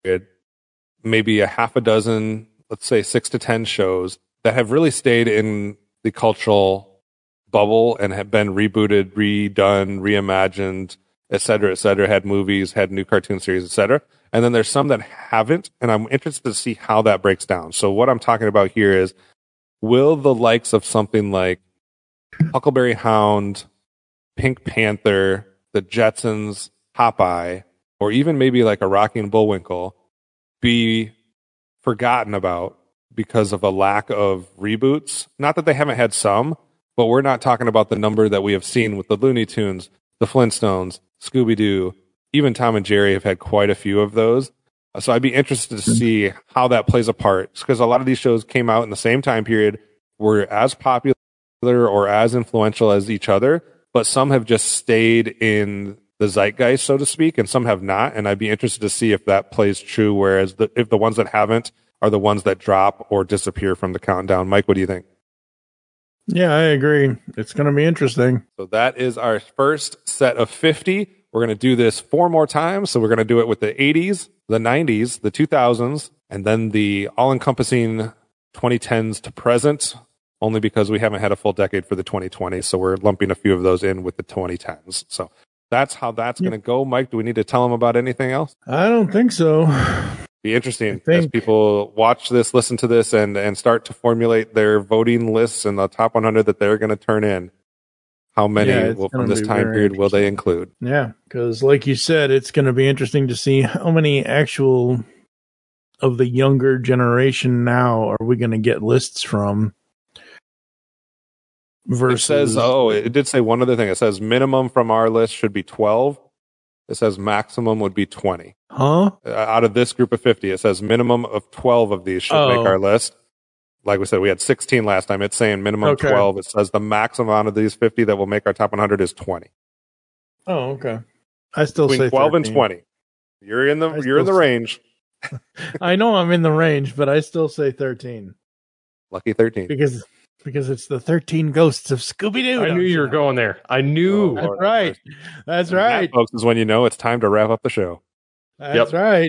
maybe a half a dozen, let's say 6 to 10 shows that have really stayed in the cultural bubble and have been rebooted, redone, reimagined, et cetera, had movies, had new cartoon series, et cetera. And then there's some that haven't, and I'm interested to see how that breaks down. So what I'm talking about here is, will the likes of something like Huckleberry Hound, Pink Panther, the Jetsons, Popeye, or even maybe like a Rocky and Bullwinkle be forgotten about because of a lack of reboots? Not that they haven't had some, but we're not talking about the number that we have seen with the Looney Tunes, the Flintstones, Scooby-Doo, even Tom and Jerry have had quite a few of those. So I'd be interested to see how that plays a part, because a lot of these shows came out in the same time period, were as popular or as influential as each other, but some have just stayed in the zeitgeist, so to speak, and some have not. And I'd be interested to see if that plays true, whereas if the ones that haven't are the ones that drop or disappear from the countdown. Mike, what do you think?
Yeah, I agree. It's going to be interesting.
So that is our first set of 50. We're going to do this 4 more times. So we're going to do it with the 80s, the 90s, the 2000s, and then the all-encompassing 2010s to present, only because we haven't had a full decade for the 2020s. So we're lumping a few of those in with the 2010s. So that's how that's going to go. Mike, do we need to tell them about anything else?
I don't think so.
Be interesting as people watch this, listen to this, and start to formulate their voting lists and the top 100 that they're going to turn in. How many from this time period will they include?
Yeah, because like you said, it's going to be interesting to see how many actual of the younger generation now are we going to get lists from. Versus,
it did say one other thing. It says minimum from our list should be 12. It says maximum would be 20.
Huh?
Out of this group of 50, it says minimum of 12 of these should make our list. Like we said, we had 16 last time. It's saying minimum 12. It says the maximum amount of these 50 that will make our top 100 is 20.
Oh, okay. I still
Between
say
12
13.
and 20. You're in the range.
I know I'm in the range, but I still say 13.
Lucky 13.
Because it's the 13 ghosts of Scooby-Doo.
I knew you were going there. I knew.
That's right. That's right.
That, folks, is when you know it's time to wrap up the show.
That's right.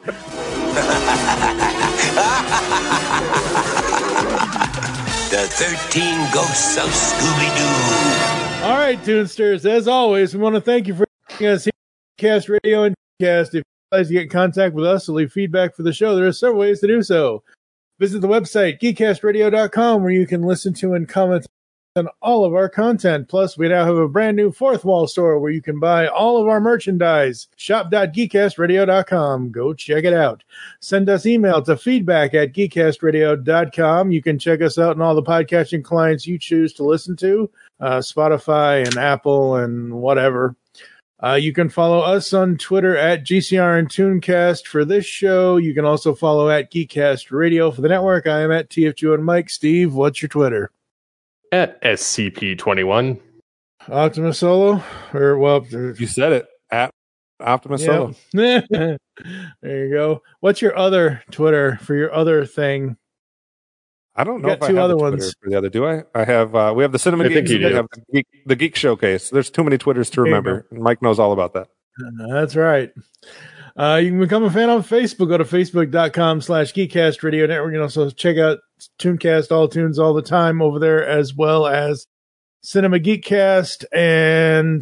The 13 Ghosts of Scooby-Doo.
All right, Toonsters. As always, we want to thank you for joining us here at Cast Radio and Cast. If you'd like to get in contact with us or leave feedback for the show, there are several ways to do so. Visit the website, geekcastradio.com, where you can listen to and comment on all of our content. Plus, we now have a brand new Fourth Wall store where you can buy all of our merchandise. Shop.geekcastradio.com. Go check it out. Send us email to feedback@geekcastradio.com. You can check us out on all the podcasting clients you choose to listen to, Spotify and Apple and whatever. You can follow us on Twitter at GCR and Tooncast for this show. You can also follow at Geekcast Radio for the network. I am at TFG and Mike. Steve, what's your Twitter?
At SCP-21.
Optimus Solo?
You said it. At Optimus Solo.
There you go. What's your other Twitter for your other thing?
I don't know if I have other ones for the other. Do I? I have. We have the Cinema Geeks. We have the Geek Showcase. There's too many Twitters to remember. Mike knows all about that.
That's right. You can become a fan on Facebook. Go to facebook.com/Geekcast Radio Network. You can also check out Tooncast, all tunes, all the time over there, as well as Cinema Geekcast. And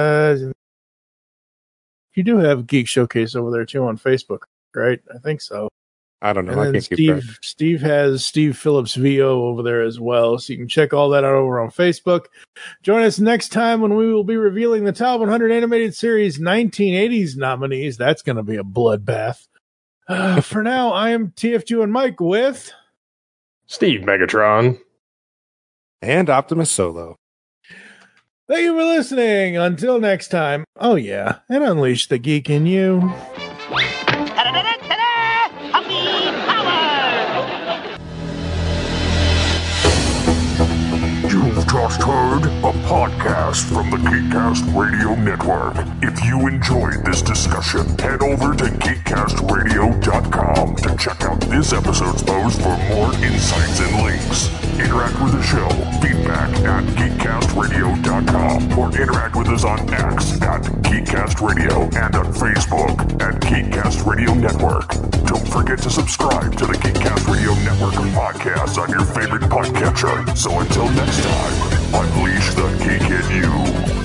you do have Geek Showcase over there too on Facebook, right? I think so.
I don't know.
And then Steve has Steve Phillips VO over there as well. So you can check all that out over on Facebook. Join us next time when we will be revealing the top 100 animated series 1980s nominees. That's going to be a bloodbath. For now, I am TF2 and Mike with
Steve Megatron.
and Optimus Solo.
Thank you for listening. Until next time. Oh, yeah. And unleash the geek in you.
You've just heard a podcast from the Geekcast Radio Network. If you enjoyed this discussion, head over to GeekCastRadio.com to check out this episode's post for more insights and links. Interact with the show, feedback at GeekCastRadio.com, or interact with us on X at GeekCastRadio and on Facebook at Geekcast Radio Network. Don't forget to subscribe to the Geekcast Radio Network of podcasts on your favorite podcatcher. So until next time, unleash the geek in you.